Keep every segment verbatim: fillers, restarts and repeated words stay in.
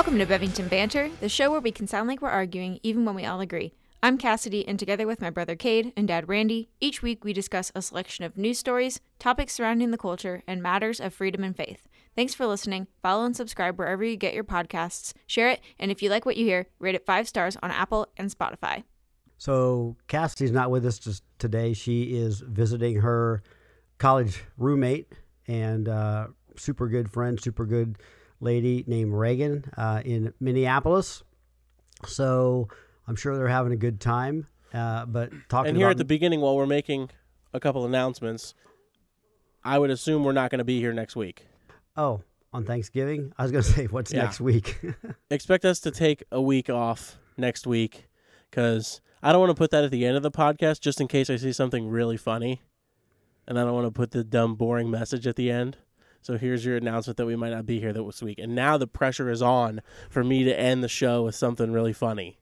Welcome to Bevington Banter, the show where we can sound like we're arguing even when we all agree. I'm Cassidy, and together with my brother Cade and dad Randy, each week we discuss a selection of news stories, topics surrounding the culture, and matters of freedom and faith. Thanks for listening. Follow and subscribe wherever you get your podcasts. Share it, and if you like what you hear, rate it five stars on Apple and Spotify. So Cassidy's not with us just today. She is visiting her college roommate and uh, super good friend, super good lady named Reagan uh, in Minneapolis. So I'm sure they're having a good time. Uh, but talking and here about... at the beginning, while we're making a couple announcements, I would assume we're not going to be here next week. Oh, on Thanksgiving? I was going to say, what's yeah. next week? Expect us to take a week off next week because I don't want to put that at the end of the podcast just in case I see something really funny. And I don't want to put the dumb, boring message at the end. So here's your announcement that we might not be here this week. And now the pressure is on for me to end the show with something really funny.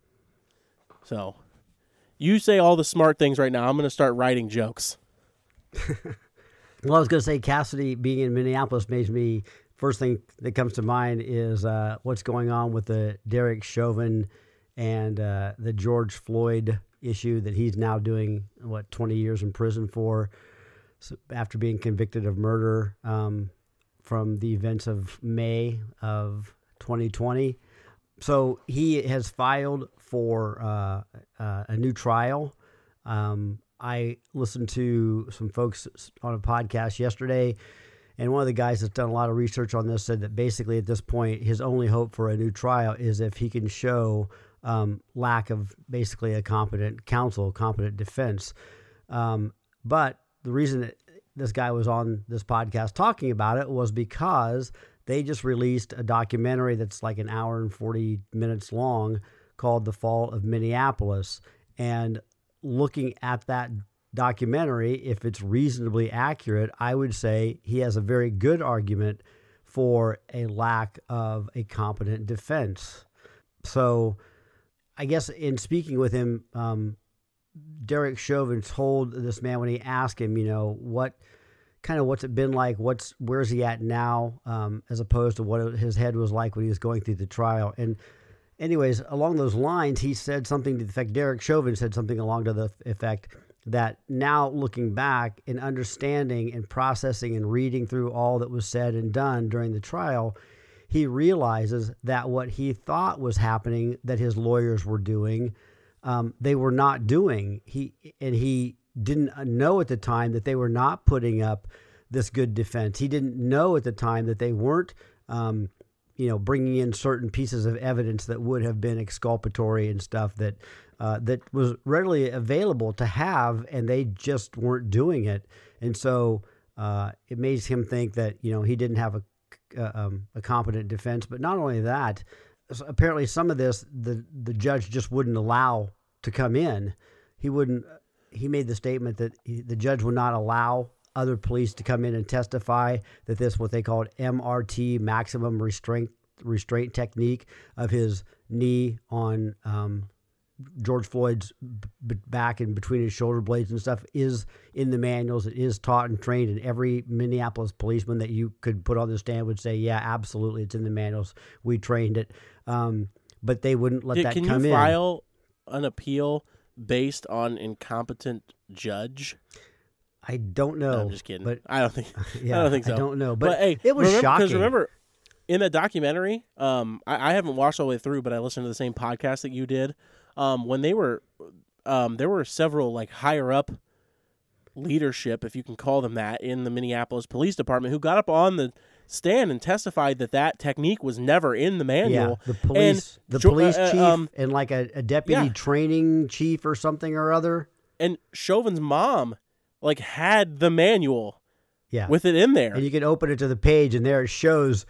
So you say all the smart things right now. I'm going to start writing jokes. Well, I was going to say Cassidy being in Minneapolis makes me, first thing that comes to mind is uh, what's going on with the Derek Chauvin and uh, the George Floyd issue that he's now doing, what, twenty years in prison for. So after being convicted of murder um, from the events of May of twenty twenty. So he has filed for uh, uh, a new trial. Um, I listened to some folks on a podcast yesterday, and one of the guys that's done a lot of research on this said that basically at this point, his only hope for a new trial is if he can show um, lack of basically a competent counsel, competent defense. Um, but the reason that this guy was on this podcast talking about it was because they just released a documentary that's like an hour and forty minutes long called The Fall of Minneapolis. And looking at that documentary, if it's reasonably accurate, I would say he has a very good argument for a lack of a competent defense. So I guess in speaking with him, um, Derek Chauvin told this man when he asked him, you know, what kind of what's it been like? What's where's he at now, um, as opposed to what his head was like when he was going through the trial. And anyways, along those lines, he said something to the effect, Derek Chauvin said something along to the effect that now looking back and understanding and processing and reading through all that was said and done during the trial, he realizes that what he thought was happening, that his lawyers were doing, Um, they were not doing. He and he didn't know at the time that they were not putting up this good defense. He didn't know at the time that they weren't, um, you know, bringing in certain pieces of evidence that would have been exculpatory and stuff that uh, that was readily available to have, and they just weren't doing it. And so uh, it made him think that, you know, he didn't have a a, um, a competent defense. But not only that. So apparently some of this, the, the judge just wouldn't allow to come in. He wouldn't, he made the statement that he, the judge would not allow other police to come in and testify that this, what they called M R T, maximum restraint, restraint technique of his knee on um, George Floyd's b- back and between his shoulder blades and stuff is in the manuals. It is taught and trained, and every Minneapolis policeman that you could put on the stand would say, yeah, absolutely, it's in the manuals. We trained it. Um, but they wouldn't let Did, that can come in. Can you file an appeal based on incompetent judge? I don't know. No, I'm just kidding. But I don't think. Yeah, I don't think so. I don't know. But, but hey, it was remember, shocking. Because remember, in the documentary, um, I, I haven't watched all the way through, but I listened to the same podcast that you did. Um, when they were, um, there were several like higher up leadership, if you can call them that, in the Minneapolis Police Department who got up on the stand and testified that that technique was never in the manual. Yeah, the police, and, the police uh, chief, um, and like a, a deputy yeah. training chief or something or other. And Chauvin's mom, like, had the manual. Yeah, with it in there, and you can open it to the page, and there it shows.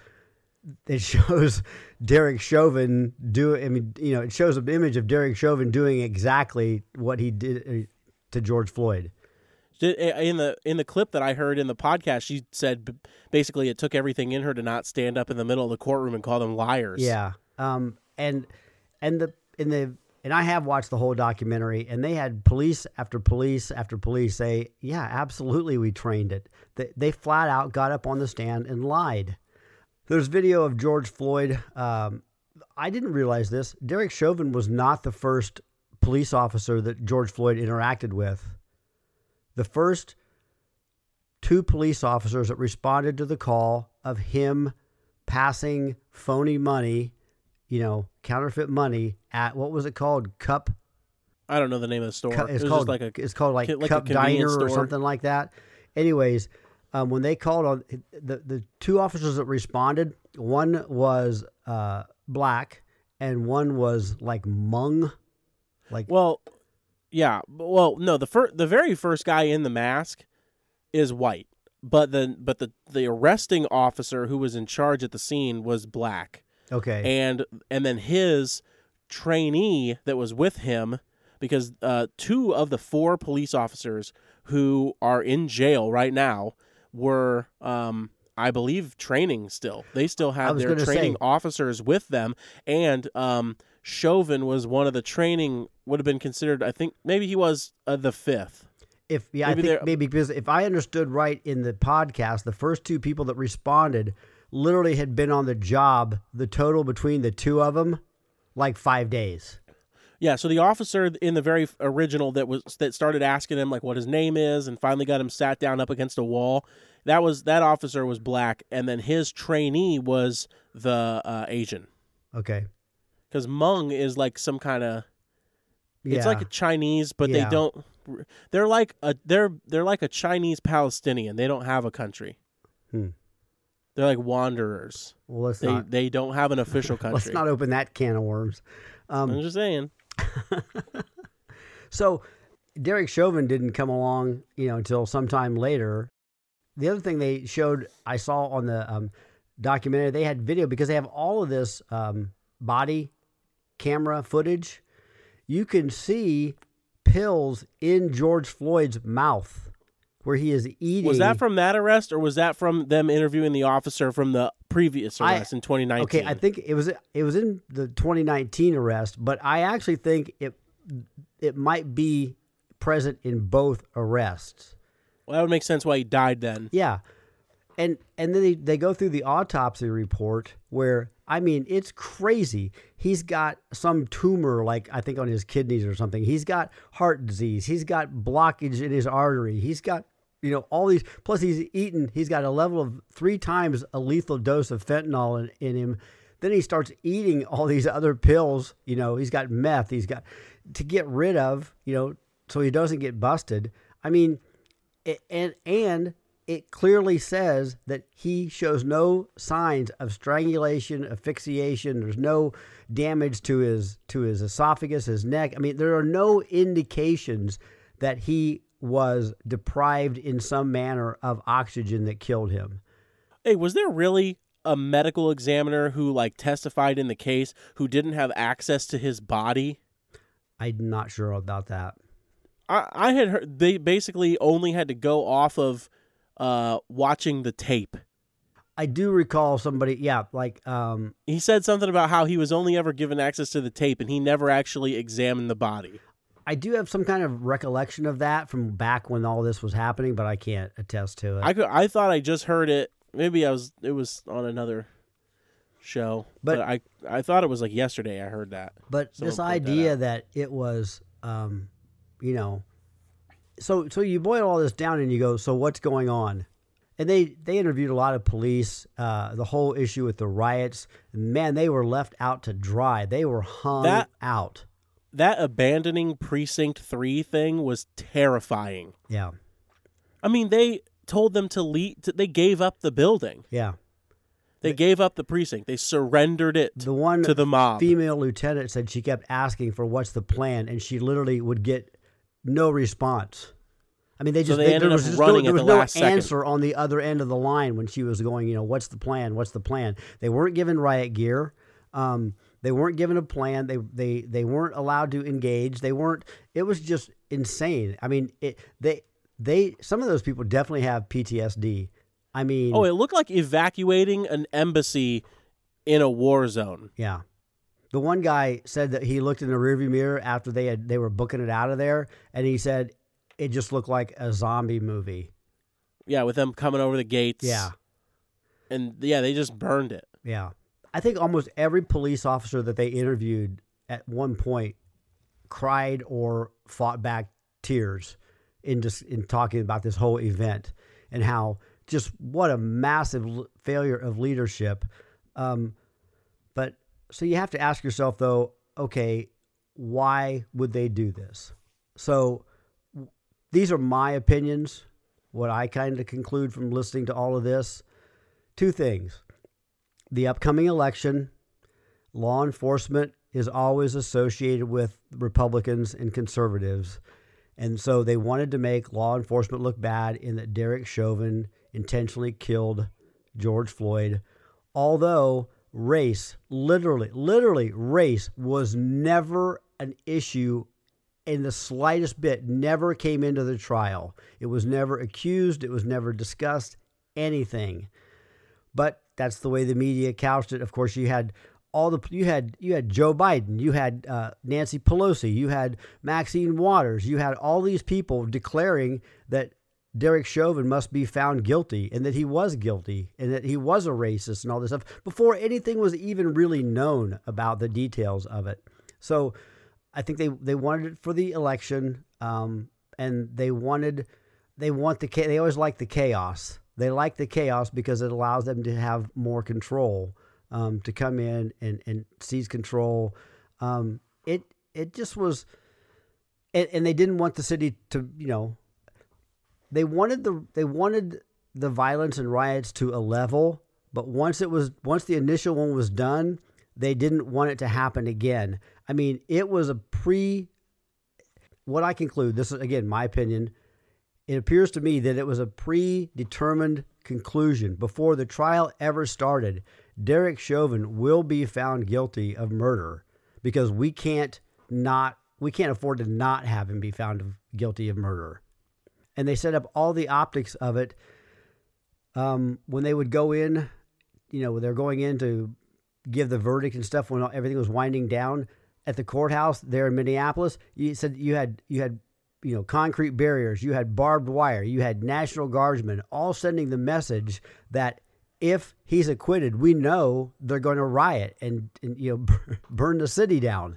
It shows Derek Chauvin do. I mean, you know, it shows an image of Derek Chauvin doing exactly what he did to George Floyd. In the in the clip that I heard in the podcast, she said basically it took everything in her to not stand up in the middle of the courtroom and call them liars. Yeah, um, and and the in the and I have watched the whole documentary, and they had police after police after police say, "Yeah, absolutely, we trained it." They, they flat out got up on the stand and lied. There's video of George Floyd. Um, I didn't realize this. Derek Chauvin was not the first police officer that George Floyd interacted with. The first two police officers that responded to the call of him passing phony money, you know, counterfeit money at, what was it called? Cup? I don't know the name of the store. Cu- it's, it was called, just like a, it's called like, like Cup a Diner store. or something like that. Anyways, um, when they called on, the, the two officers that responded, one was uh, black and one was like Hmong. Like, well, yeah. Well, no, the fir- the very first guy in the mask is white, but the but the, the arresting officer who was in charge at the scene was black. okay. And and then his trainee that was with him, because uh, two of the four police officers who are in jail right now were, um, I believe, training still. They still I had was their gonna training say- officers with them, and um, Chauvin was one of the training, would have been considered, I think, maybe he was uh, the fifth. If yeah, Maybe I think they're- maybe because if I understood right in the podcast, the first two people that responded literally had been on the job, the total between the two of them, like five days. Yeah, so the officer in the very original that was that started asking him like what his name is and finally got him sat down up against a wall, that was that officer was black, and then his trainee was the uh, Asian. Okay. Because Hmong is like some kind of, Yeah. it's like a Chinese, but Yeah. they don't. They're like a they're they're like a Chinese Palestinian. They don't have a country. Hmm. They're like wanderers. Well, let's They not they don't have an official country. let's not open that can of worms. Um, I'm just saying. So Derek Chauvin didn't come along, you know, until sometime later. The other thing they showed, I saw on the um, documentary, they had video because they have all of this um, body camera footage. You can see pills in George Floyd's mouth where he is eating. Was that from that arrest, or was that from them interviewing the officer from the previous I- arrest in twenty nineteen? Okay, I think it was it was in the twenty nineteen arrest, but I actually think it it might be present in both arrests. Well, that would make sense why he died then. Yeah. And and then they, they go through the autopsy report where, I mean, it's crazy. He's got some tumor, like I think on his kidneys or something. He's got heart disease. He's got blockage in his artery. He's got, you know, all these, plus he's eaten, he's got a level of three times a lethal dose of fentanyl in, in him. Then he starts eating all these other pills. You know, he's got meth. He's got, to get rid of, you know, so he doesn't get busted. I mean, it, and and it clearly says that he shows no signs of strangulation, asphyxiation. There's no damage to his to his esophagus, his neck. I mean, there are no indications that he was deprived in some manner of oxygen that killed him. Hey, was there really a medical examiner who like testified in the case who didn't have access to his body? I'm not sure about that. I, I had heard they basically only had to go off of uh, watching the tape. I do recall somebody, yeah, like um, He said something about how he was only ever given access to the tape and he never actually examined the body. I do have some kind of recollection of that from back when all this was happening, but I can't attest to it. I could, I thought I just heard it. Maybe I was. It was on another show, But- but, I I thought it was like yesterday. I heard that. But Someone this point that idea out. that it was, um, you know, so so you boil all this down and you go, so what's going on? And they, they interviewed a lot of police, uh, the whole issue with the riots. Man, they were left out to dry. They were hung That- out. That abandoning Precinct Three thing was terrifying. Yeah, I mean, they told them to leave. To, they gave up the building. yeah. They gave up the precinct. They surrendered it The one to the mob. female lieutenant said she kept asking for what's the plan, and she literally would get no response. I mean, they So just they they, ended there was up just running no, at there was the no last second. answer on the other end of the line when she was going, you know, what's the plan? What's the plan? They weren't given riot gear. Um, they weren't given a plan. They they they weren't allowed to engage. They weren't. It was just insane. I mean, it they they some of those people definitely have P T S D. I mean, Oh, it looked like evacuating an embassy in a war zone. yeah. The one guy said that he looked in the rearview mirror after they had they were booking it out of there, and he said it just looked like a zombie movie. Yeah, with them coming over the gates. Yeah. And yeah, they just burned it. Yeah. I think almost every police officer that they interviewed at one point cried or fought back tears in just in talking about this whole event and how just what a massive l- failure of leadership. Um, but so you have to ask yourself though, okay, why would they do this? So w- these are my opinions, what I kind of conclude from listening to all of this. Two things. The upcoming election, law enforcement is always associated with Republicans and conservatives. And so they wanted to make law enforcement look bad in that Derek Chauvin intentionally killed George Floyd. Although race, literally, literally race was never an issue in the slightest bit, never came into the trial. It was never accused. It was never discussed, anything. But that's the way the media couched it. Of course, you had all the you had you had Joe Biden, you had uh, Nancy Pelosi, you had Maxine Waters, you had all these people declaring that Derek Chauvin must be found guilty and that he was guilty and that he was a racist and all this stuff before anything was even really known about the details of it. So I think they, they wanted it for the election, um, and they wanted they want the they always like the chaos. They like the chaos because it allows them to have more control, um, to come in and, and seize control. Um, it it just was, and, and they didn't want the city to, you know, they wanted the they wanted the violence and riots to a level, but once it was once the initial one was done, they didn't want it to happen again. I mean, it was a pre. What I conclude, this is again my opinion. It appears to me that it was a predetermined conclusion before the trial ever started. Derek Chauvin will be found guilty of murder because we can't not we can't afford to not have him be found guilty of murder. And they set up all the optics of it. Um, when they would go in, you know, they're going in to give the verdict and stuff when everything was winding down at the courthouse there in Minneapolis. You said you had you had. you know, concrete barriers, you had barbed wire, you had National Guardsmen, all sending the message that if he's acquitted, we know they're going to riot and, and you know, burn the city down.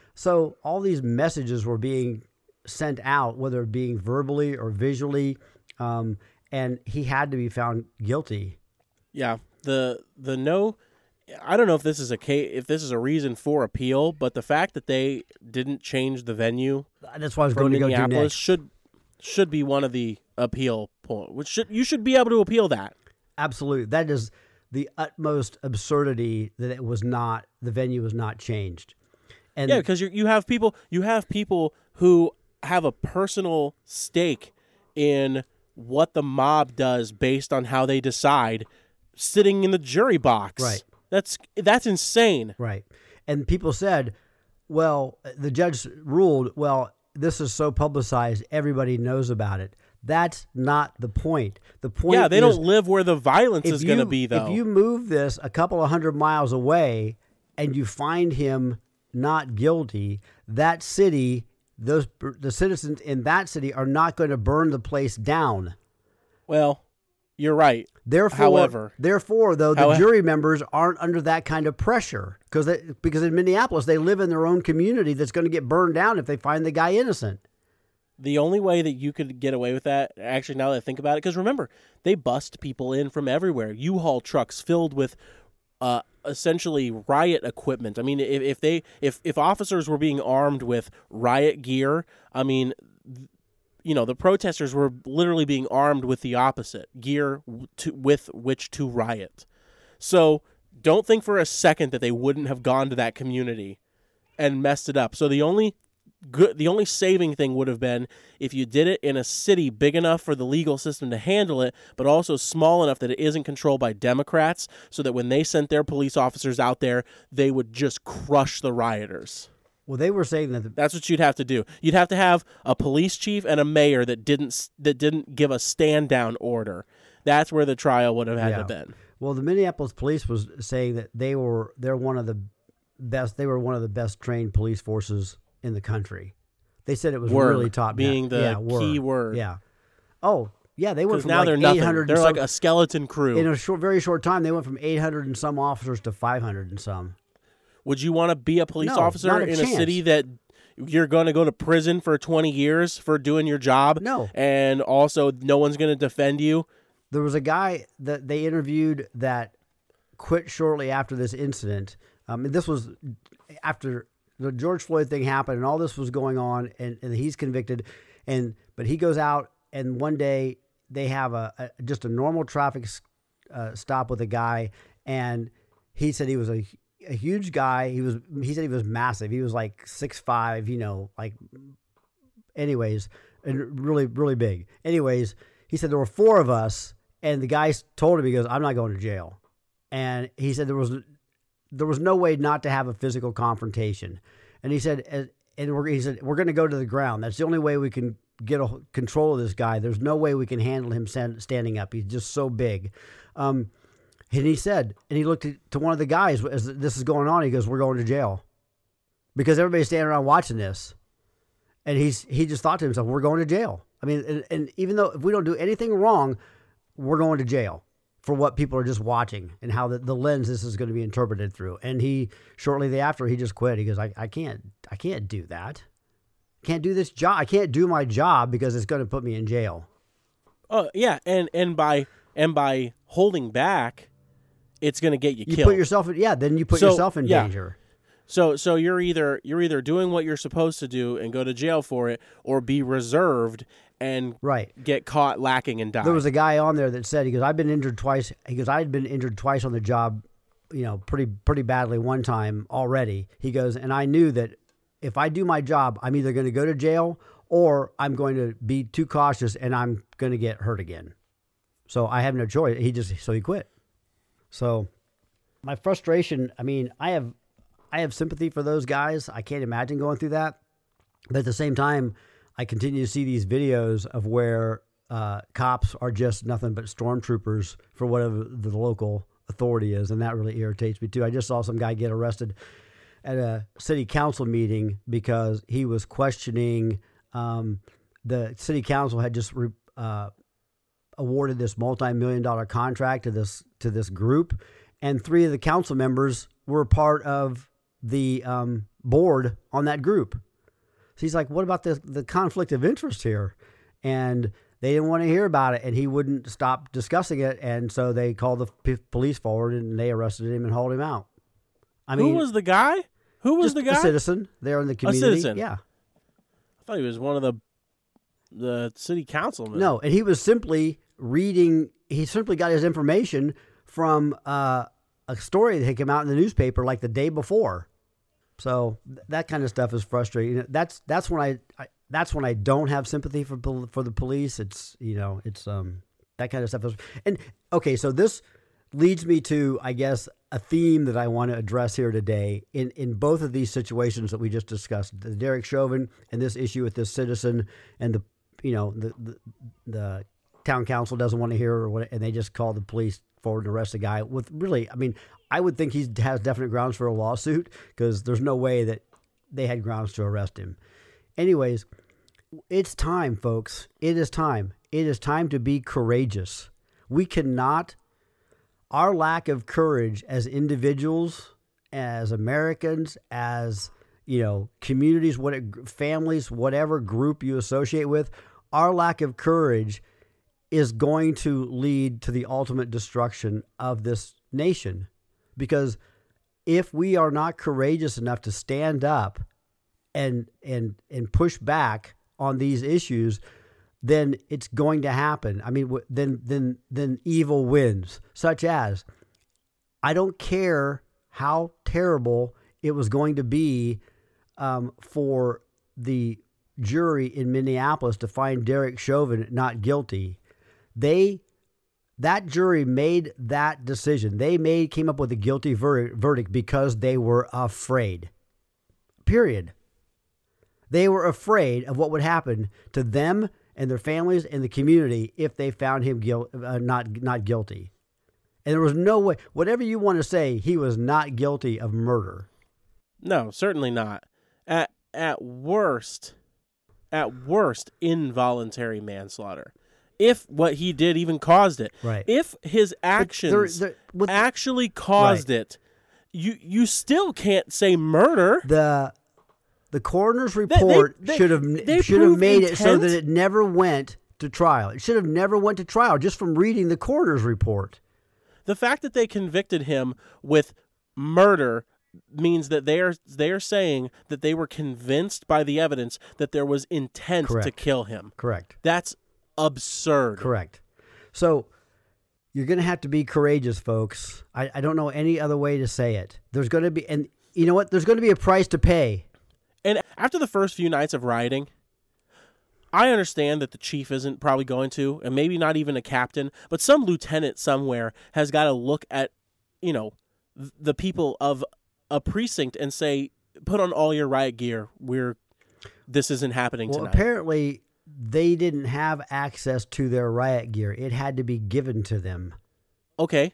So all these messages were being sent out, whether it being verbally or visually, um, and he had to be found guilty. Yeah, the the no. I don't know if this is a case, if this is a reason for appeal, but the fact that they didn't change the venue, that's what I was going to go to next. should should be one of the appeal points. Which should you should be able to appeal that. Absolutely, that is the utmost absurdity that it was not the venue was not changed. And yeah, because you you have people you have people who have a personal stake in what the mob does based on how they decide, sitting in the jury box. Right. That's that's insane. Right. And people said, well, the judge ruled, well, this is so publicized, everybody knows about it. That's not the point. The point Yeah, they is, don't live where the violence is going to be, though. If you move this a couple of hundred miles away and you find him not guilty, that city, those the citizens in that city are not going to burn the place down. Well, you're right. Therefore, However, therefore, though, the however, jury members aren't under that kind of pressure because because in Minneapolis they live in their own community that's going to get burned down if they find the guy innocent. The only way that you could get away with that, actually, now that I think about it, because remember, they bust people in from everywhere. U-Haul trucks filled with uh, essentially riot equipment. I mean, if, if they if if officers were being armed with riot gear, I mean. Th- You know, the protesters were literally being armed with the opposite gear to, with which to riot. So don't think for a second that they wouldn't have gone to that community and messed it up. So the only good, the only saving thing would have been if you did it in a city big enough for the legal system to handle it, but also small enough that it isn't controlled by Democrats, so that when they sent their police officers out there, they would just crush the rioters. Well, they were saying that the, that's what you'd have to do. You'd have to have a police chief and a mayor that didn't that didn't give a stand down order. That's where the trial would have had yeah. to been. Well, the Minneapolis police was saying that they were they're one of the best. They were one of the best trained police forces in the country. They said it was were, really top being the yeah, key were. word. Yeah. Oh, Yeah, they went Because from now like they're nothing. eight hundred. They're and like some, a skeleton crew. in a short, very short time. They went from eight hundred and some officers to five hundred and some. Would you want to be a police No, officer not a in chance. a city that you're going to go to prison for twenty years for doing your job? No. And also no one's going to defend you? There was a guy that they interviewed that quit shortly after this incident. Um, and this was after the George Floyd thing happened and all this was going on, and, and he's convicted. And but he goes out, and one day they have a, a just a normal traffic uh, stop with a guy, and he said he was a, a huge guy. He was he said he was massive. He was like six five, you know, like anyways, and really really big. Anyways, he said there were four of us, and the guy told him, he goes, "I'm not going to jail." And he said there was there was no way not to have a physical confrontation. And he said, and we're, he said, we're going to go to the ground. That's the only way we can get a, control of this guy. There's no way we can handle him stand, standing up. He's just so big. Um, and he said, and he looked at, to one of the guys as this is going on. He goes, "We're going to jail," because everybody's standing around watching this. And he's he just thought to himself, "We're going to jail." I mean, and, and even though if we don't do anything wrong, we're going to jail for what people are just watching and how the, the lens this is going to be interpreted through. And he, shortly thereafter, he just quit. He goes, I, I can't, I can't do that. I can't do this job. I can't do my job because it's going to put me in jail. Oh yeah. And, and by, and by holding back, it's going to get you, You killed. put yourself in, yeah, then you put So, yourself in yeah. danger. So, so you're either, you're either doing what you're supposed to do and go to jail for it, or be reserved and Right. get caught lacking and die. There was a guy on there that said, he goes, I've been injured twice. He goes, I had been injured twice on the job, you know, pretty, pretty badly one time already. He goes, and I knew that if I do my job, I'm either going to go to jail or I'm going to be too cautious and I'm going to get hurt again. So I have no choice. He just, so he quit. So my frustration, I mean, I have, I have sympathy for those guys. I can't imagine going through that. But at the same time, I continue to see these videos of where uh, cops are just nothing but stormtroopers for whatever the local authority is, and that really irritates me too. I just saw some guy get arrested at a city council meeting because he was questioning um, the city council had just re, uh, awarded this multi-million dollar contract to this to this group, and three of the council members were part of the um, board on that group. So he's like, what about the, the conflict of interest here? And they didn't want to hear about it, and he wouldn't stop discussing it. And so they called the p- police forward, and they arrested him and hauled him out. I mean, who was the guy? Who was just the guy? a citizen there in the community. citizen. Yeah. I thought he was one of the the city councilmen. No, and he was simply reading. He simply got his information from uh, a story that had come out in the newspaper like the day before. So th- that kind of stuff is frustrating. That's that's when I, I that's when I don't have sympathy for pol- for the police. It's you know it's um that kind of stuff. Is, and okay, so this leads me to I guess a theme that I want to address here today in in both of these situations that we just discussed: the Derek Chauvin and this issue with this citizen, and the you know the the, the town council doesn't want to hear or what, and they just call the police forward and arrest the guy with really. I mean, I would think he has definite grounds for a lawsuit because there's no way that they had grounds to arrest him. Anyways, it's time, folks. It is time. It is time to be courageous. We cannot, our lack of courage as individuals, as Americans, as, you know, communities, what families, whatever group you associate with, our lack of courage is going to lead to the ultimate destruction of this nation. Because if we are not courageous enough to stand up and and and push back on these issues, then it's going to happen. I mean, then then then evil wins. Such as, I don't care how terrible it was going to be um, for the jury in Minneapolis to find Derek Chauvin not guilty. They That jury made that decision. They made came up with a guilty ver- verdict because they were afraid. Period. They were afraid of what would happen to them and their families and the community if they found him guil- uh, not not guilty. And there was no way, whatever you want to say, he was not guilty of murder. No, certainly not. At at worst, at worst, involuntary manslaughter. if what he did even caused it. Right. If his actions they're, with, actually caused right. it, you you still can't say murder. The the coroner's report they, they, should have they should have made intent? it so that it never went to trial. It should have never went to trial just from reading the coroner's report. The fact that they convicted him with murder means that they are they are saying that they were convinced by the evidence that there was intent Correct. to kill him. Correct. That's absurd. Correct. So you're going to have to be courageous, folks. I, I don't know any other way to say it. There's going to be, and you know what? There's going to be a price to pay. And after the first few nights of rioting, I understand that the chief isn't probably going to, and maybe not even a captain, but some lieutenant somewhere has got to look at, you know, th- the people of a precinct and say, put on all your riot gear. We're, this isn't happening Well, tonight. apparently they didn't have access to their riot gear. It had to be given to them. Okay.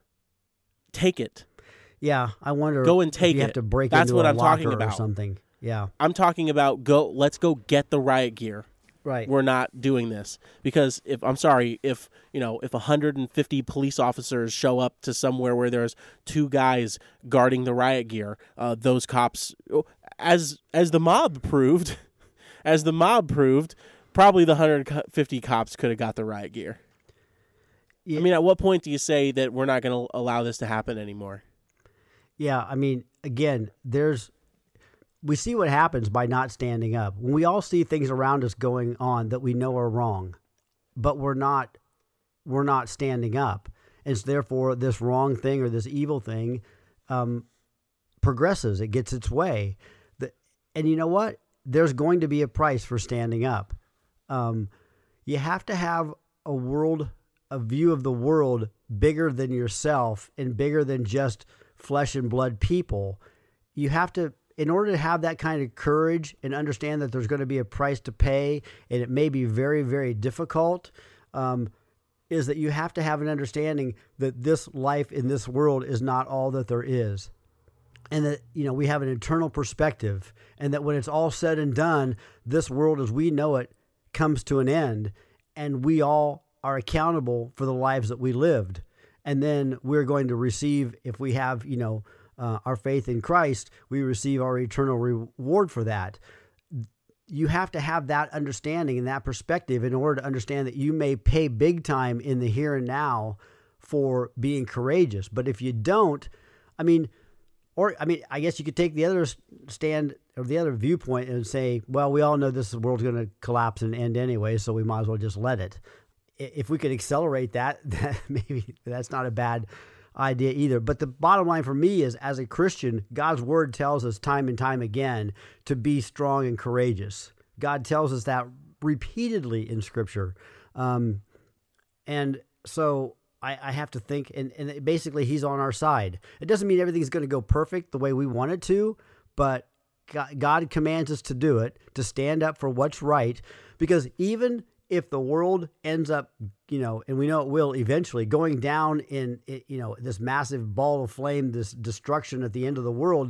Take it. Yeah, I wonder. Go and if take you it. have to break That's into what a I'm locker talking about. or something. Yeah. I'm talking about go, let's go get the riot gear. Right. We're not doing this because if I'm sorry, if you know, if one hundred fifty police officers show up to somewhere where there's two guys guarding the riot gear, uh, those cops, as as the mob proved, as the mob proved, probably the one hundred fifty cops could have got the riot gear. Yeah. I mean, at what point do you say that we're not going to allow this to happen anymore? Yeah, I mean, again, there's. We see what happens by not standing up. When we all see things around us going on that we know are wrong, but we're not, we're not standing up, and so therefore this wrong thing or this evil thing um, progresses. It gets its way, the, and you know what? There's going to be a price for standing up. Um, you have to have a world, a view of the world bigger than yourself and bigger than just flesh and blood people. You have to. In order to have that kind of courage and understand that there's going to be a price to pay, and it may be very, very difficult, um, is that you have to have an understanding that this life in this world is not all that there is. And that, you know, we have an eternal perspective, and that when it's all said and done, this world as we know it comes to an end, and we all are accountable for the lives that we lived. And then we're going to receive, if we have, you know, Uh, our faith in Christ, we receive our eternal reward for that. You have to have that understanding and that perspective in order to understand that you may pay big time in the here and now for being courageous. But if you don't, I mean, or I mean, I guess you could take the other stand or the other viewpoint and say, well, we all know this world's going to collapse and end anyway, so we might as well just let it. If we could accelerate that, that maybe that's not a bad idea either. But the bottom line for me is, as a Christian, God's word tells us time and time again to be strong and courageous. God tells us that repeatedly in Scripture. Um, and so I, I have to think, and, and basically he's on our side. It doesn't mean everything's going to go perfect the way we want it to, but God, God commands us to do it, to stand up for what's right, because even if the world ends up, you know, and we know it will eventually, going down in, you know, this massive ball of flame, this destruction at the end of the world,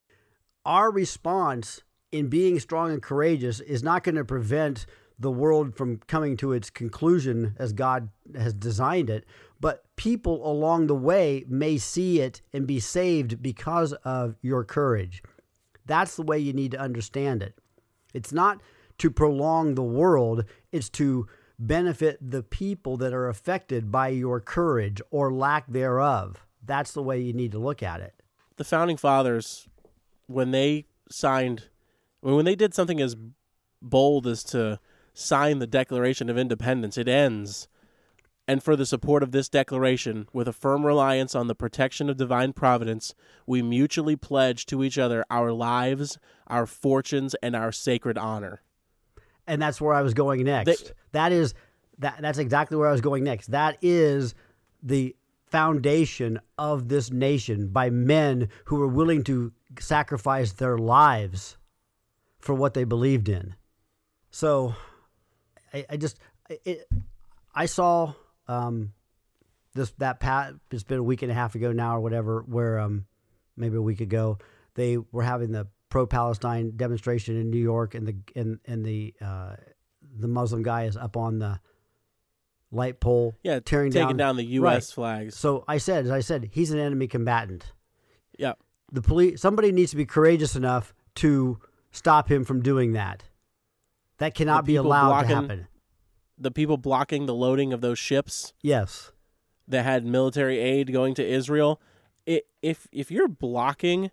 our response in being strong and courageous is not going to prevent the world from coming to its conclusion as God has designed it, but people along the way may see it and be saved because of your courage. That's the way you need to understand it. It's not to prolong the world, it's to benefit the people that are affected by your courage or lack thereof. That's the way you need to look at it. The Founding Fathers, when they signed, when they did something as bold as to sign the Declaration of Independence, it ends, and for the support of this declaration, with a firm reliance on the protection of divine providence, we mutually pledge to each other our lives, our fortunes, and our sacred honor. And that's where I was going next. They, that is that. That's exactly where I was going next. That is the foundation of this nation by men who were willing to sacrifice their lives for what they believed in. So, I, I just it, I saw um, this that pat. It's been a week and a half ago now, or whatever. Where um, maybe a week ago they were having the pro-Palestine demonstration in New York, and the and and the uh, the Muslim guy is up on the light pole, Yeah, tearing taking down, down the U S Right. flags. So I said, as I said, he's an enemy combatant. Yeah. The police, somebody needs to be courageous enough to stop him from doing that. That cannot be people allowed blocking- to happen. The people blocking the loading of those ships Yes. that had military aid going to Israel, it, if if you're blocking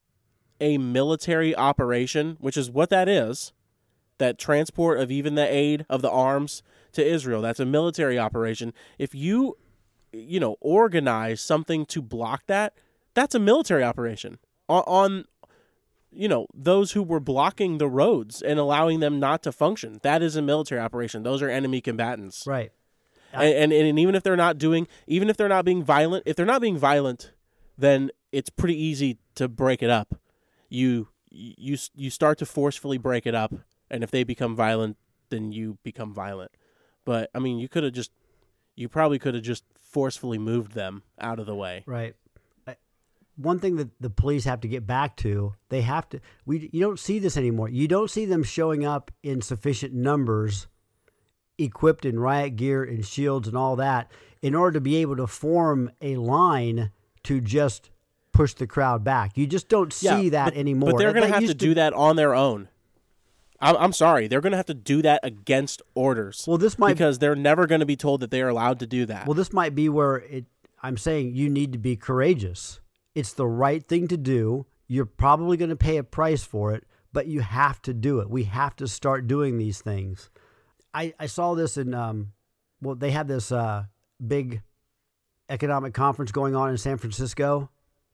a military operation, which is what that is, that transport of even the aid of the arms to Israel, that's a military operation. If you, you know, organize something to block that, that's a military operation on, on you know, those who were blocking the roads and allowing them not to function. That is a military operation. Those are enemy combatants. Right. And, and and even if they're not doing, even if they're not being violent, if they're not being violent, then it's pretty easy to break it up. You you you start to forcefully break it up, and if they become violent, then you become violent. But I mean, you could have just, you probably could have just forcefully moved them out of the way. Right. I- One thing that the police have to get back to, they have to, we you don't see this anymore. You don't see them showing up in sufficient numbers, equipped in riot gear and shields and all that, in order to be able to form a line to just push the crowd back. You just don't see Yeah, that but, anymore. But they're That- going to that have to used do that on their own. I'm, I'm sorry. They're going to have to do that against orders. Well, this might because they're never going to be told that they are allowed to do that. Well, this might be where it. I'm saying you need to be courageous. It's the right thing to do. You're probably going to pay a price for it, but you have to do it. We have to start doing these things. I, I saw this in, um, well, they had this uh, big economic conference going on in San Francisco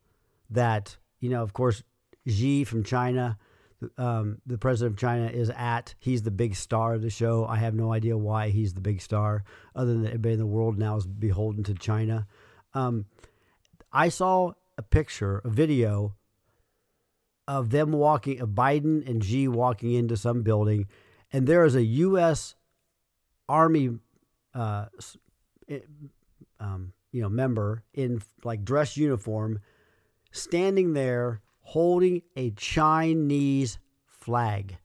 that, you know, of course, Xi from China, um, the president of China is at. He's the big star of the show. I have no idea why he's the big star, other than that everybody in the world now is beholden to China. Um, I saw a picture, a video of them walking, of Biden and Xi walking into some building, and there is a U S Army, uh, um, you know, member in like dress uniform, standing there holding a Chinese flag.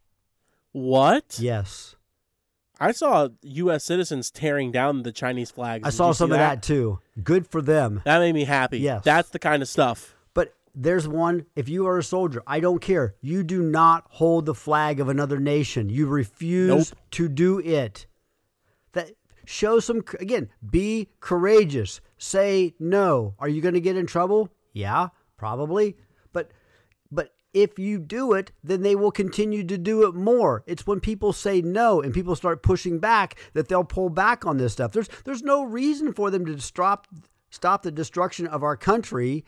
What? Yes, I saw U S citizens tearing down the Chinese flags. I Did saw you see some of that too. Good for them. That made me happy. Yes. That's the kind of stuff. But there's one, if you are a soldier, I don't care. You do not hold the flag of another nation. You refuse Nope. to do it. That show some, again, be courageous. Say no. Are you going to get in trouble? Yeah, probably. But but if you do it, then they will continue to do it more. It's when people say no and people start pushing back that they'll pull back on this stuff. There's there's no reason for them to stop stop the destruction of our country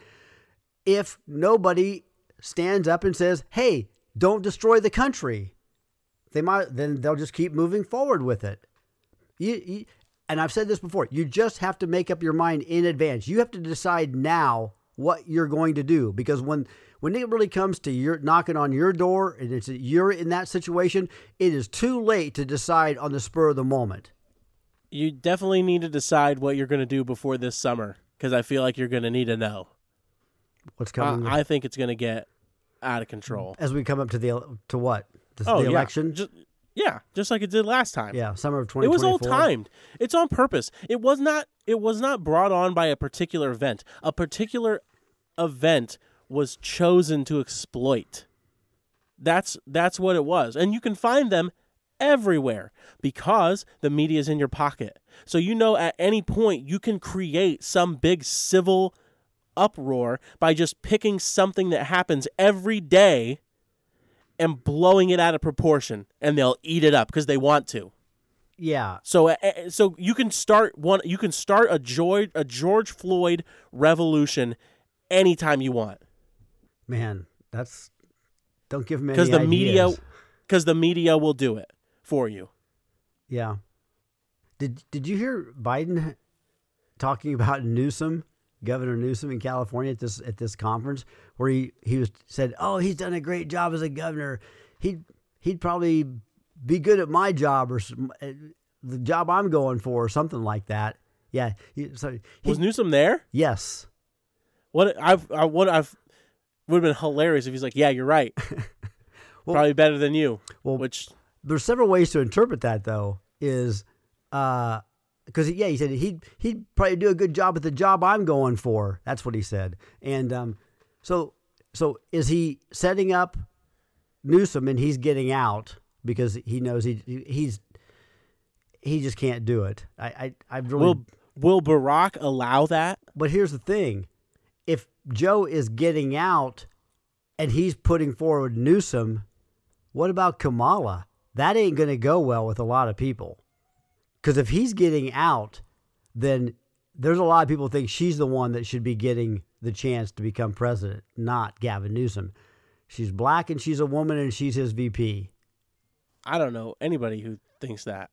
if nobody stands up and says, "Hey, don't destroy the country." They might then they'll just keep moving forward with it. You, you, and I've said this before, you just have to make up your mind in advance. You have to decide now what you're going to do, because when when it really comes to your knocking on your door and it's you're in that situation, it is too late to decide on the spur of the moment. You definitely need to decide what you're going to do before this summer, because I feel like you're going to need to know. What's coming I, I think it's going to get out of control. as we come up to the to what the, Oh, the yeah. election? Just, yeah, just like it did last time. Yeah, summer of twenty It was twenty-four. all timed. It's on purpose. It was not it was not brought on by a particular event. A particular event was chosen to exploit. That's that's what it was. And you can find them everywhere because the media is in your pocket. So you know at any point you can create some big civil uproar by just picking something that happens every day and blowing it out of proportion, and they'll eat it up because they want to. Yeah, So, uh, uh, so you can start one. You can start a George, a George Floyd revolution anytime you want, man, that's don't give me because any the media, ideas. because the media will do it for you. Yeah. Did Did you hear Biden talking about Newsom, Governor Newsom in California at this at this conference, where he, he was said, "Oh, he's done a great job as a governor. He'd he'd probably be good at my job or some, uh, the job I'm going for, or something like that." Yeah. He, so he, Was Newsom there? yes. What I've I, what I've would have been hilarious if he's like, "Yeah, you're right. Well- Probably better than you." Well, Which there's several ways to interpret that, though. Is uh, because yeah, he said he'd he'd probably do a good job at the job I'm going for. That's what he said. And um, so so is he setting up Newsom and he's getting out because he knows he he's he just can't do it. I I I really will will Barack allow that? But here's the thing: if Joe is getting out and he's putting forward Newsom, what about Kamala? That ain't going to go well with a lot of people. Because if he's getting out, then there's a lot of people who think she's the one that should be getting the chance to become president, not Gavin Newsom. She's black and she's a woman and she's his V P. I don't know anybody who thinks that.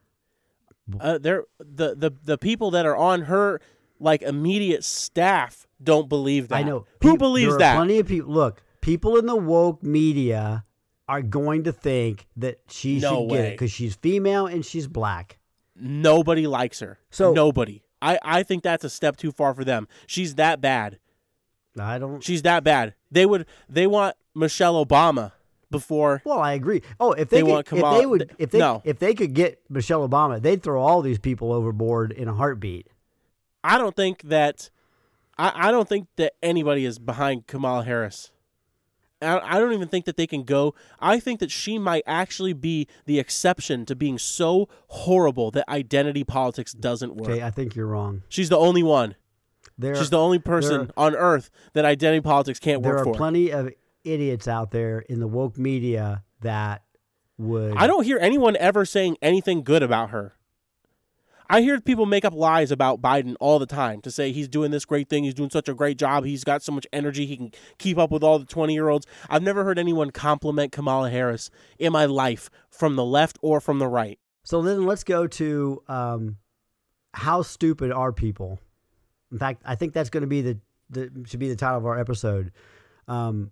Uh, they're, the, the, the people that are on her like immediate staff don't believe that. I know. Who Pe- believes there are that? Plenty of people. Look, people in the woke media are going to think that she No should get way. it because she's female and she's black. Nobody likes her. So- Nobody. I, I think that's a step too far for them. She's that bad. I don't. She's that bad. They would. They want Michelle Obama before. Well, I agree. Oh, if they, They could, want if Kamala- they would, if they No. if they could get Michelle Obama, they'd throw all these people overboard in a heartbeat. I don't think that. I, I don't think that anybody is behind Kamala Harris. I, I don't even think that they can go. I think that she might actually be the exception to being so horrible that identity politics doesn't work. Okay, I think you're wrong. She's the only one. There, She's the only person on earth that identity politics can't there work are for. plenty of idiots out there in the woke media that would. I don't hear anyone ever saying anything good about her. I hear people make up lies about Biden all the time to say he's doing this great thing. He's doing such a great job. He's got so much energy. He can keep up with all the twenty-year-olds. I've never heard anyone compliment Kamala Harris in my life from the left or from the right. So then let's go to um, how stupid are people? In fact, I think that's going to be the, the should be the title of our episode. Um,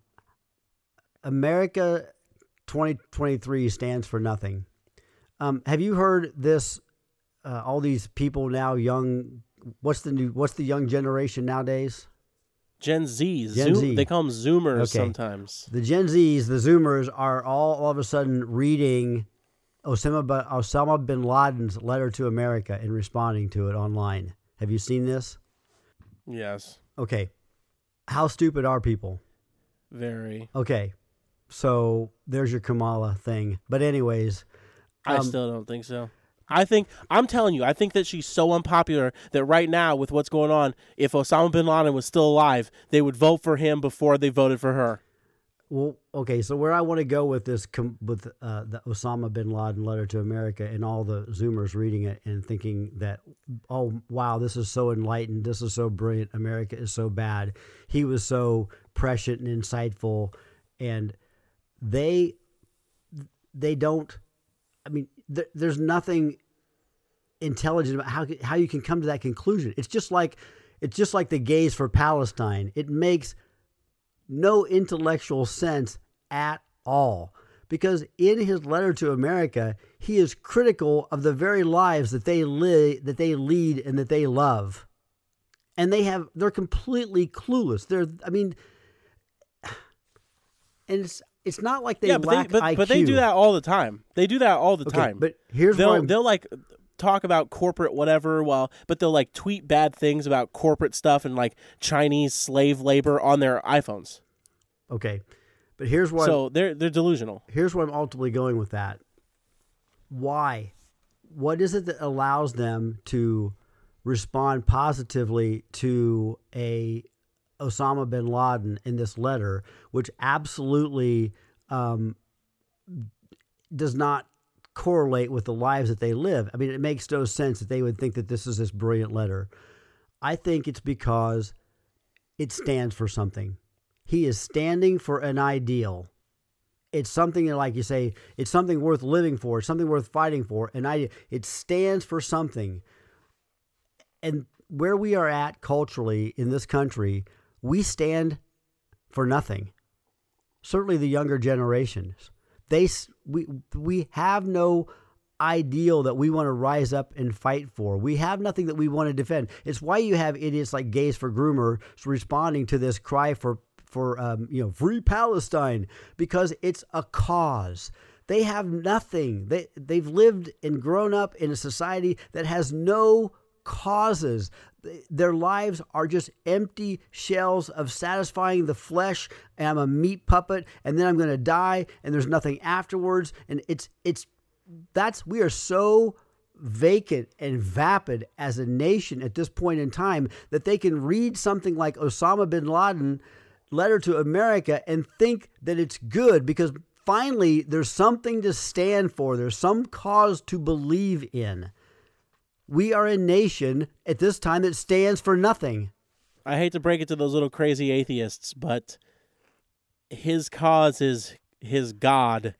America twenty twenty-three stands for nothing. Um, have you heard this? Uh, all these people now, young. What's the new? What's the young generation nowadays? Gen Z. Gen Zoom, Z. They call them Zoomers Okay. sometimes. The Gen Zs, the Zoomers, are all, all of a sudden reading Osama, Osama bin Laden's letter to America and responding to it online. Have you seen this? Yes. Okay. How stupid are people? Very. Okay. So there's your Kamala thing. But anyways. I um, still don't think so. I think, I'm telling you, I think that she's so unpopular that right now with what's going on, if Osama bin Laden was still alive, they would vote for him before they voted for her. Well, okay, so where I want to go with this, com- with uh, the Osama bin Laden letter to America and all the Zoomers reading it and thinking that, oh, wow, this is so enlightened. This is so brilliant. America is so bad. He was so prescient and insightful. And they, they don't, I mean, there, there's nothing intelligent about how, how you can come to that conclusion. It's just like, it's just like the gays for Palestine. It makes no intellectual sense at all, because in his letter to America, he is critical of the very lives that they live, that they lead, and that they love, and they have they're completely clueless. They're, I mean, and it's it's not like they yeah, but lack they, but, I Q. but they do that all the time. They do that all the Okay, time. but here's they'll what I'm, they'll like talk about corporate whatever, while but they'll like tweet bad things about corporate stuff and like Chinese slave labor on their iPhones. okay, but here's what So they're they're delusional. here's where I'm ultimately going with that. Why? What is it that allows them to respond positively to a Osama bin Laden in this letter, which absolutely um, does not correlate with the lives that they live? I mean, it makes no sense that they would think that this is this brilliant letter. I think it's because it stands for something. He is standing for an ideal. It's something that, like you say, it's something worth living for. It's something worth fighting for. An idea. It stands for something. And where we are at culturally in this country, we stand for nothing. Certainly the younger generations. They we we have no ideal that we want to rise up and fight for. We have nothing that we want to defend. It's why you have idiots like Gays for Groomers responding to this cry for for um, you know free Palestine, because it's a cause. They have nothing. They, they've lived and grown up in a society that has no causes. Their lives are just empty shells of satisfying the flesh, and I'm a meat puppet, and then I'm going to die, and there's nothing afterwards. And it's, it's, that's, we are so vacant and vapid as a nation at this point in time that they can read something like Osama bin Laden letter to America and think that it's good because finally there's something to stand for. There's some cause to believe in. We are a nation at this time that stands for nothing. I hate to break it to those little crazy atheists, but his cause is his God.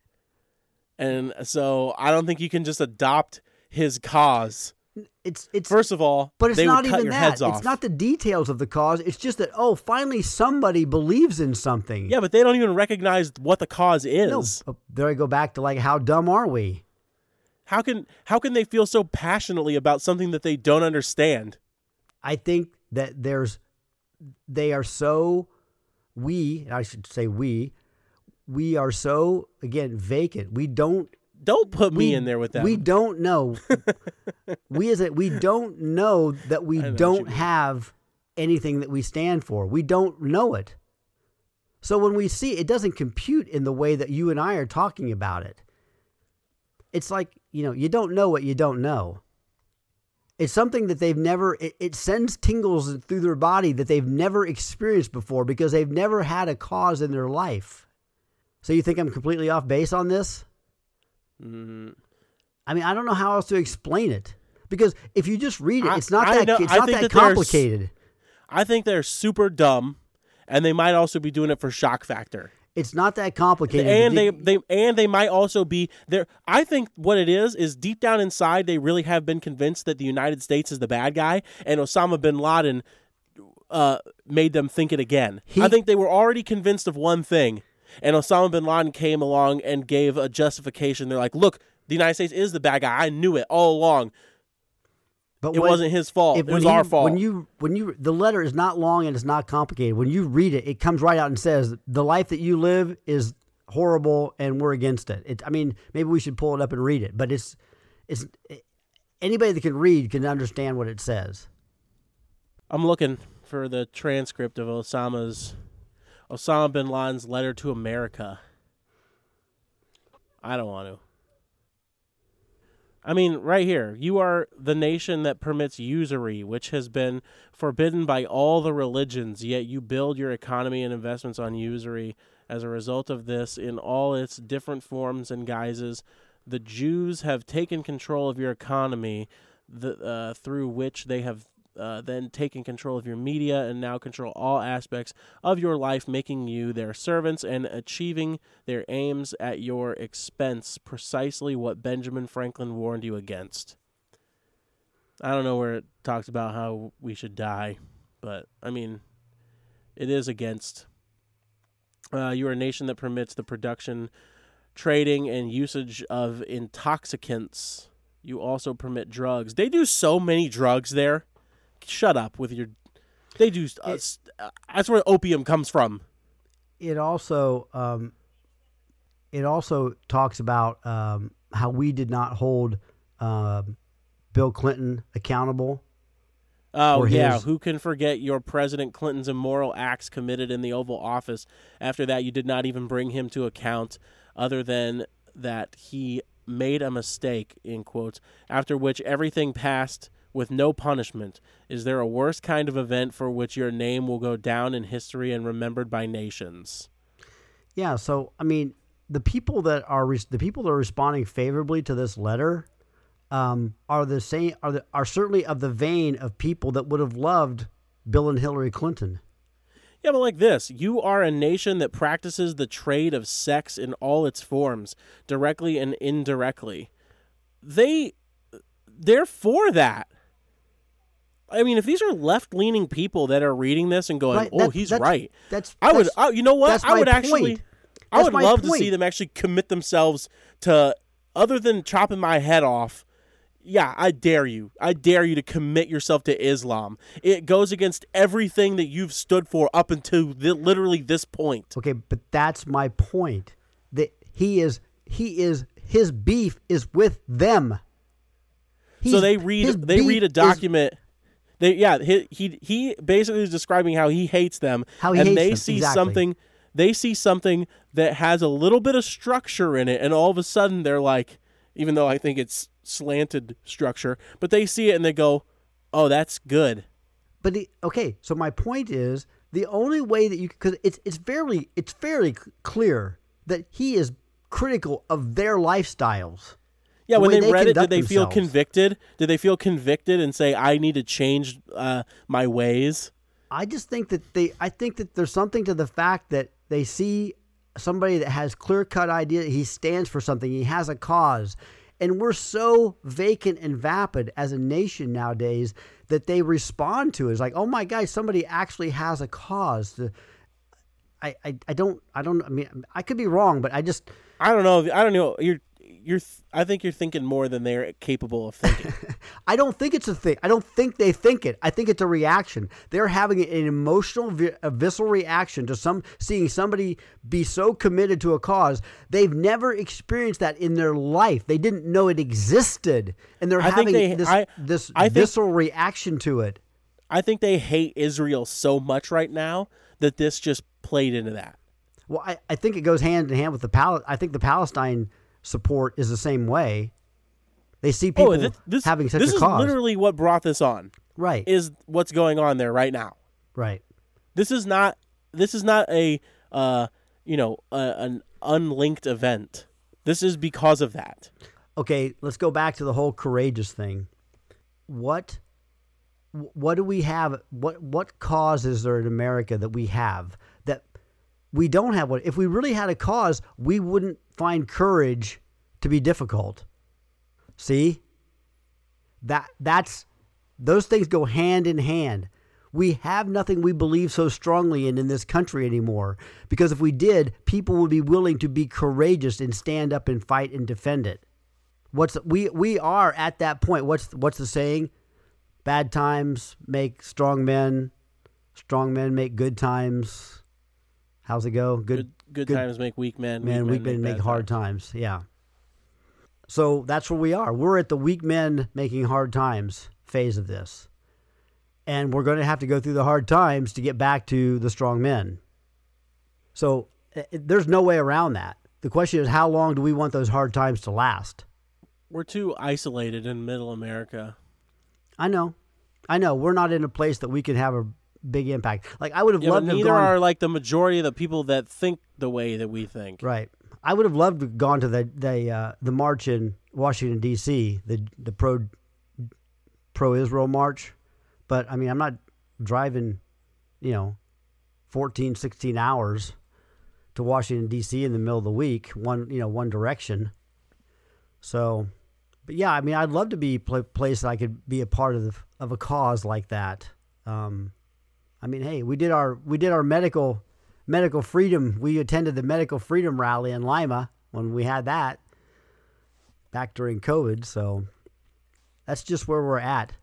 And so I don't think you can just adopt his cause. It's it's First of all, but it's they not would cut even your that. heads off. It's not the details of the cause. It's just that, oh, finally somebody believes in something. Yeah, but they don't even recognize what the cause is. No, oh, there I go back to like, how dumb are we? How can how can they feel so passionately about something that they don't understand? I think that there's, they are so, we, I should say we, we are so, again, vacant. We don't, Don't put me we, in there with that. We don't know. we as a, we don't know that we know don't what you mean. have anything that we stand for. We don't know it. So when we see it doesn't compute in the way that you and I are talking about it. It's like, you know, you don't know what you don't know. It's something that they've never, it, it sends tingles through their body that they've never experienced before because they've never had a cause in their life. So you think I'm completely off base on this? Mm-hmm. I mean, I don't know how else to explain it because if you just read it, I- it's not I that know- it's I not think that that there's- complicated. I think they're super dumb, and they might also be doing it for shock factor. It's not that complicated. And they, You- they and they might also be there. I think what it is is deep down inside they really have been convinced that the United States is the bad guy, and Osama bin Laden uh, made them think it again. He- I think they were already convinced of one thing, and Osama bin Laden came along and gave a justification. They're like, "Look, the United States is the bad guy. I knew it all along. but It when- wasn't his fault. if- It was when our you- fault." When you when you the letter is not long and it's not complicated. When you read it, it comes right out and says the life that you live is horrible and we're against it. It I mean, maybe we should pull it up and read it, but it's it's anybody that can read can understand what it says. I'm looking for the transcript of Osama's Osama bin Laden's letter to America. I don't want to. I mean, right here, you are the nation that permits usury, which has been forbidden by all the religions, yet you build your economy and investments on usury. As a result of this, in all its different forms and guises, the Jews have taken control of your economy, the, uh, through which they have uh, then taken control of your media and now control all aspects of your life, making you their servants and achieving their aims at your expense, precisely what Benjamin Franklin warned you against. I don't know where it talks about how we should die, but, I mean, it is against. Uh, you are a nation that permits the production, trading, and usage of intoxicants. You also permit drugs. They do so many drugs there. Shut up with your... They do... Uh, It- uh, that's where opium comes from. It also um, it also talks about um, how we did not hold um, Bill Clinton accountable. Oh, for yeah. his- Who can forget your President Clinton's immoral acts committed in the Oval Office? After that, you did not even bring him to account, other than that he made a mistake, in quotes, after which everything passed with no punishment. Is there a worse kind of event for which your name will go down in history and remembered by nations? Yeah, so I mean, the people that are res- the people that are responding favorably to this letter um, are the same are the, are certainly of the vein of people that would have loved Bill and Hillary Clinton. Yeah, but like this, you are a nation that practices the trade of sex in all its forms, directly and indirectly. They, they're for that. I mean, if these are left-leaning people that are reading this and going, Right, "Oh, that- he's that's- right," That's I would, that's- I, you know what? that's I would my actually, point. I That's would my love to point. see them actually commit themselves to, other than chopping my head off. Yeah, I dare you. I dare you to commit yourself to Islam. It goes against everything that you've stood for up until the, literally this point. Okay, but that's my point. That he is he is his beef is with them. He's, so they read they read a document. Is, they yeah he, he he basically is describing how he hates them, how he and hates they them. see Exactly. something. They see something that has a little bit of structure in it, and all of a sudden they're like, even though I think it's slanted structure, but they see it and they go, "Oh, that's good." But the, okay, so my point is the only way that you because it's it's fairly it's fairly clear that he is critical of their lifestyles. Yeah, the when they, they read it, did they themselves. feel convicted? Did they feel convicted and say, "I need to change uh, my ways"? I just think that they. I think that there's something to the fact that they see somebody that has clear-cut idea. He stands for something. He has a cause, and we're so vacant and vapid as a nation nowadays that they respond to it. It's like, oh my God, somebody actually has a cause. To, I, I, I don't. I don't. I mean, I could be wrong, but I just. I don't know. I don't know. You're. You're. I think you're thinking more than they're capable of thinking. I don't think it's a thing. I don't think they think it. I think it's a reaction. They're having an emotional, a visceral reaction to some seeing somebody be so committed to a cause. They've never experienced that in their life. They didn't know it existed, and they're I having think they, this I, this I think, visceral reaction to it. I think they hate Israel so much right now that this just played into that. Well, I, I think it goes hand in hand with the Pal. I think the Palestine support is the same way. They see people oh, this, this, having such this a cause. This is literally what brought this on. Right. Is what's going on there right now. Right. This is not. This is not a. Uh, you know, a, an unlinked event. This is because of that. Okay, let's go back to the whole courageous thing. What. What do we have? What what cause is there in America that we have that we don't have? One? If we really had a cause, we wouldn't find courage to be difficult. See, that that's those things go hand in hand. We have nothing we believe so strongly in in this country anymore, because if we did, people would be willing to be courageous and stand up and fight and defend it. What's we we are at that point. What's what's the saying? Bad times make strong men. Strong men make good times. How's it go? Good good, good, good times make weak men. Man, weak men, make, make hard times. times. Yeah. So that's where we are. We're at the weak men making hard times phase of this. And we're going to have to go through the hard times to get back to the strong men. So it, there's no way around that. The question is, how long do we want those hard times to last? We're too isolated in middle America. I know. I know. We're not in a place that we can have a big impact. Like, I would have yeah, loved but to have neither gone... are like the majority of the people that think the way that we think. Right. I would have loved to have gone to the the uh, the march in Washington D C, the the pro pro Israel march, but I mean, I'm not driving, you know, fourteen, sixteen hours to Washington D C in the middle of the week, one you know one direction. So, but yeah, I mean, I'd love to be a place that I could be a part of the, of a cause like that. Um, I mean, hey, we did our we did our medical. Medical freedom. We attended the medical freedom rally in Lima when we had that back during COVID. So that's just where we're at.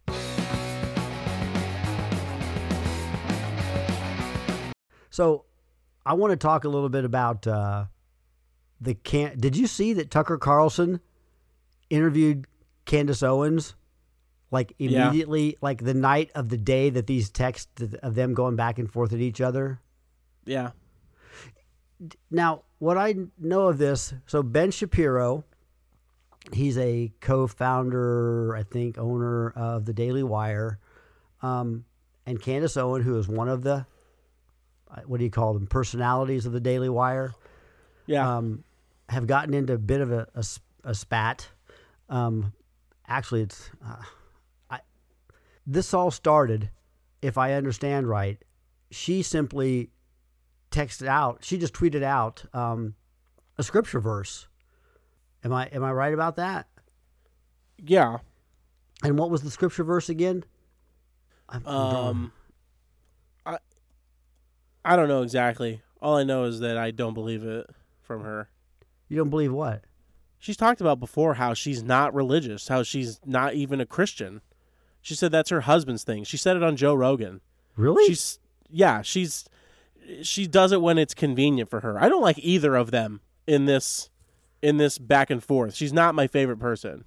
So I want to talk a little bit about uh, the can. Did you see that Tucker Carlson interviewed Candace Owens? Like immediately, yeah. like the night of the day that these texts of them going back and forth at each other. Yeah. Now, what I know of this, so Ben Shapiro, he's a co-founder, I think, owner of the Daily Wire, um, and Candace Owen, who is one of the, what do you call them, personalities of the Daily Wire, yeah, um, have gotten into a bit of a, a, a spat. Um, actually, it's uh, I, this all started, if I understand right, she simply texted out, she just tweeted out um, a scripture verse. Am I am I right about that? Yeah. And what was the scripture verse again? I'm, um, I I don't know exactly. All I know is that I don't believe it from her. You don't believe what? She's talked about before how she's not religious, how she's not even a Christian. She said that's her husband's thing. She said it on Joe Rogan. Really? She's yeah, she's she does it when it's convenient for her. I don't like either of them in this in this back and forth. She's not my favorite person.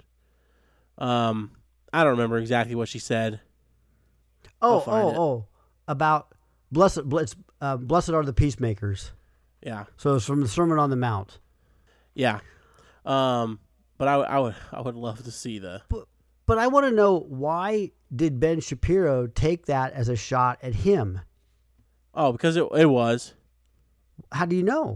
Um, I don't remember exactly what she said. Oh, oh, it. oh, about blessed, blessed, uh, blessed are the peacemakers. Yeah. So it's from the Sermon on the Mount. Yeah. Um, but I, I would, I would love to see the. But, but I want to know, why did Ben Shapiro take that as a shot at him? Oh, because it, it was. How do you know?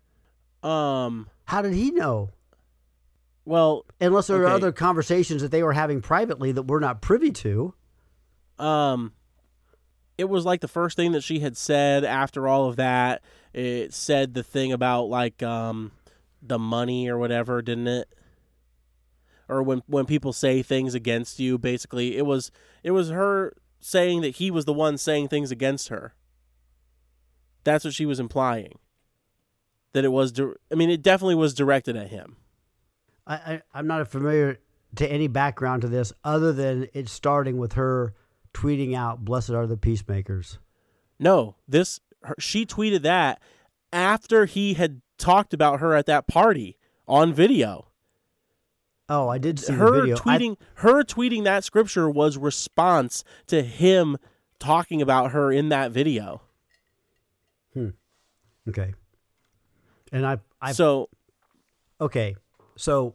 Um. How did he know? Well, unless there okay. are other conversations that they were having privately that we're not privy to. Um, it was like the first thing that she had said after all of that. It said the thing about like um the money or whatever, didn't it? Or when when people say things against you, basically, it was it was her saying that he was the one saying things against her. That's what she was implying. That it was, di- I mean, it definitely was directed at him. I, I, I'm not familiar to any background to this other than it starting with her tweeting out, "Blessed are the peacemakers." No, this her, she tweeted that after he had talked about her at that party on video. Oh, I did see her the video. tweeting I... her tweeting that scripture was response to him talking about her in that video. Hmm. Okay. And I, I so okay, so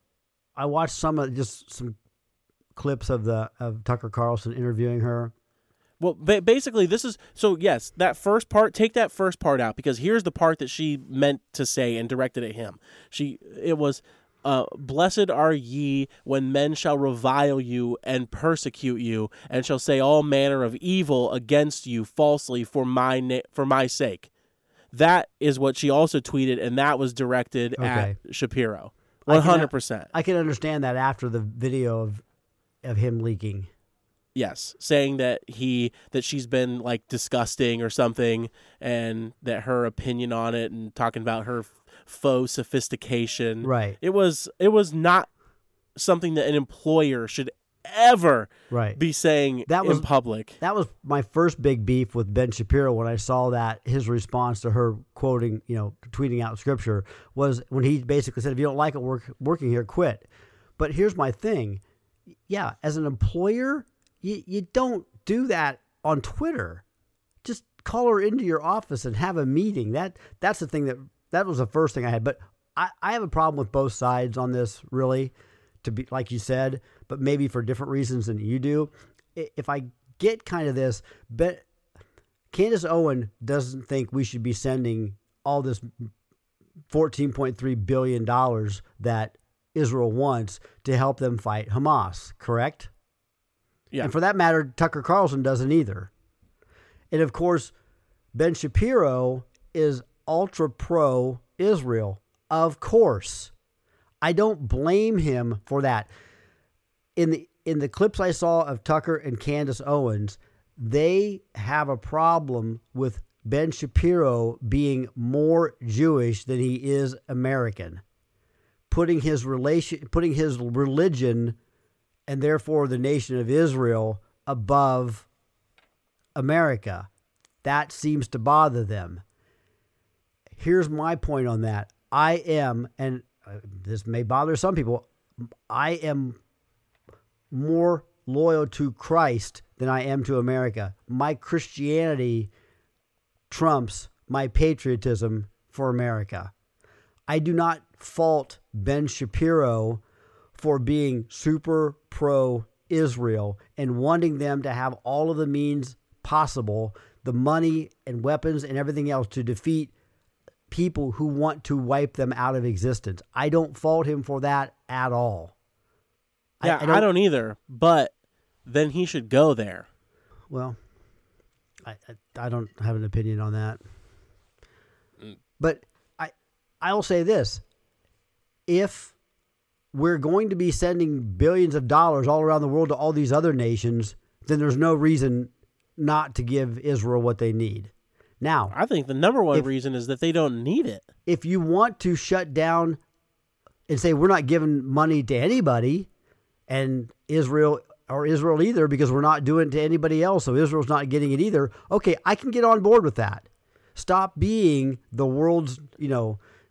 I watched some of just some clips of the of Tucker Carlson interviewing her. Well, ba- basically, this is so. Yes, that first part. Take that first part out, because here's the part that she meant to say and directed at him. She it was, uh, "Blessed are ye when men shall revile you and persecute you, and shall say all manner of evil against you falsely for my na- for my sake." That is what she also tweeted, and that was directed okay. at Shapiro. One hundred percent. I can understand that after the video of of him leaking. Yes, saying that he that she's been like disgusting or something, and that her opinion on it, and talking about her faux sophistication. Right. It was it was not something that an employer should ever right. be saying that was, in public. That was my first big beef with Ben Shapiro when I saw that his response to her quoting, you know, tweeting out scripture was when he basically said, "If you don't like it work, working here, quit." But here's my thing. Yeah, as an employer, you, you don't do that on Twitter. Just call her into your office and have a meeting. That that's the thing that that was the first thing I had. But I, I have a problem with both sides on this, really, to be like you said, but maybe for different reasons than you do. If I get kind of this, but Candace Owen doesn't think we should be sending all this fourteen point three billion dollars that Israel wants to help them fight Hamas, correct? Yeah. And for that matter, Tucker Carlson doesn't either. And of course, Ben Shapiro is ultra pro Israel. Of course. I don't blame him for that. In the in the clips I saw of Tucker and Candace Owens, they have a problem with Ben Shapiro being more Jewish than he is American, putting his relation, putting his religion, and therefore the nation of Israel above America. That seems to bother them. Here's my point on that. I am, and this may bother some people, I am more loyal to Christ than I am to America. My Christianity trumps my patriotism for America. I do not fault Ben Shapiro for being super pro Israel and wanting them to have all of the means possible, the money and weapons and everything else to defeat people who want to wipe them out of existence. I don't fault him for that at all. Yeah, I, I, don't, I don't either, but then he should go there. Well, I, I, I don't have an opinion on that. Mm. But I, I'll say this. If we're going to be sending billions of dollars all around the world to all these other nations, then there's no reason not to give Israel what they need. Now, I think the number one if, reason is that they don't need it. If you want to shut down and say we're not giving money to anybody, and Israel or Israel either, because we're not doing it to anybody else, so Israel's not getting it either, okay, I can get on board with that. Stop being the world's, you know,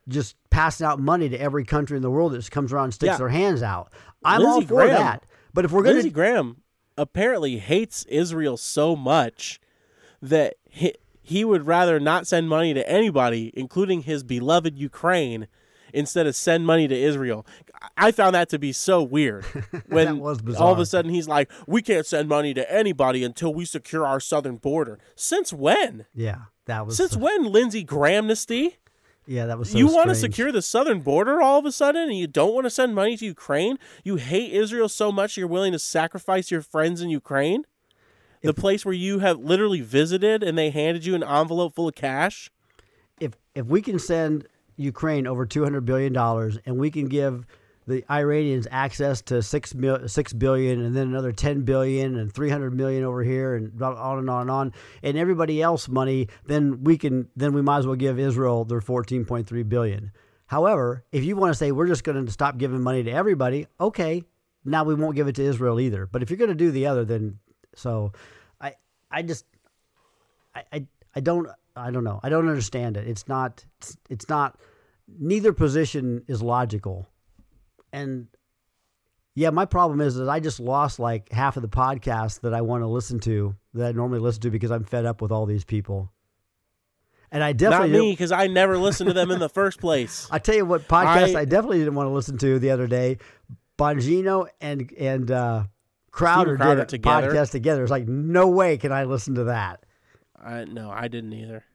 just passing out money to every country in the world that just comes around and sticks Yeah. their hands out. I'm Lindsey all for Graham- that. But if we're going Lindsey to Graham apparently hates Israel so much that he, he would rather not send money to anybody, including his beloved Ukraine, instead of send money to Israel. I found that to be so weird. When was all of bizarre. a sudden he's like, we can't send money to anybody until we secure our southern border. Since when? Yeah, that was Since so, when, Lindsey Grahamnesty? Yeah, that was so You want to strange. secure the southern border all of a sudden, and you don't want to send money to Ukraine? You hate Israel so much you're willing to sacrifice your friends in Ukraine? The If- place where you have literally visited and they handed you an envelope full of cash? if if we can send Ukraine over two hundred billion dollars and we can give the Iranians access to six mil, six billion and then another ten billion and three hundred million over here and on and on and on, and everybody else money, then we can then we might as well give Israel their fourteen point three billion. However, if you want to say we're just going to stop giving money to everybody, okay, now we won't give it to Israel either. But if you're going to do the other, then so I I just I I, I don't I don't know. I don't understand it. It's not it's, it's not neither position is logical. And yeah, my problem is that I just lost like half of the podcast that I want to listen to, that I normally listen to, because I'm fed up with all these people. And I Not definitely me, didn't- because I never listened to them in the first place. I tell you what podcast I, I- definitely didn't want to listen to the other day. Bongino and and uh, Crowder, Crowder did a together. podcast together. It's like, no way can I listen to that. I, no, I didn't either.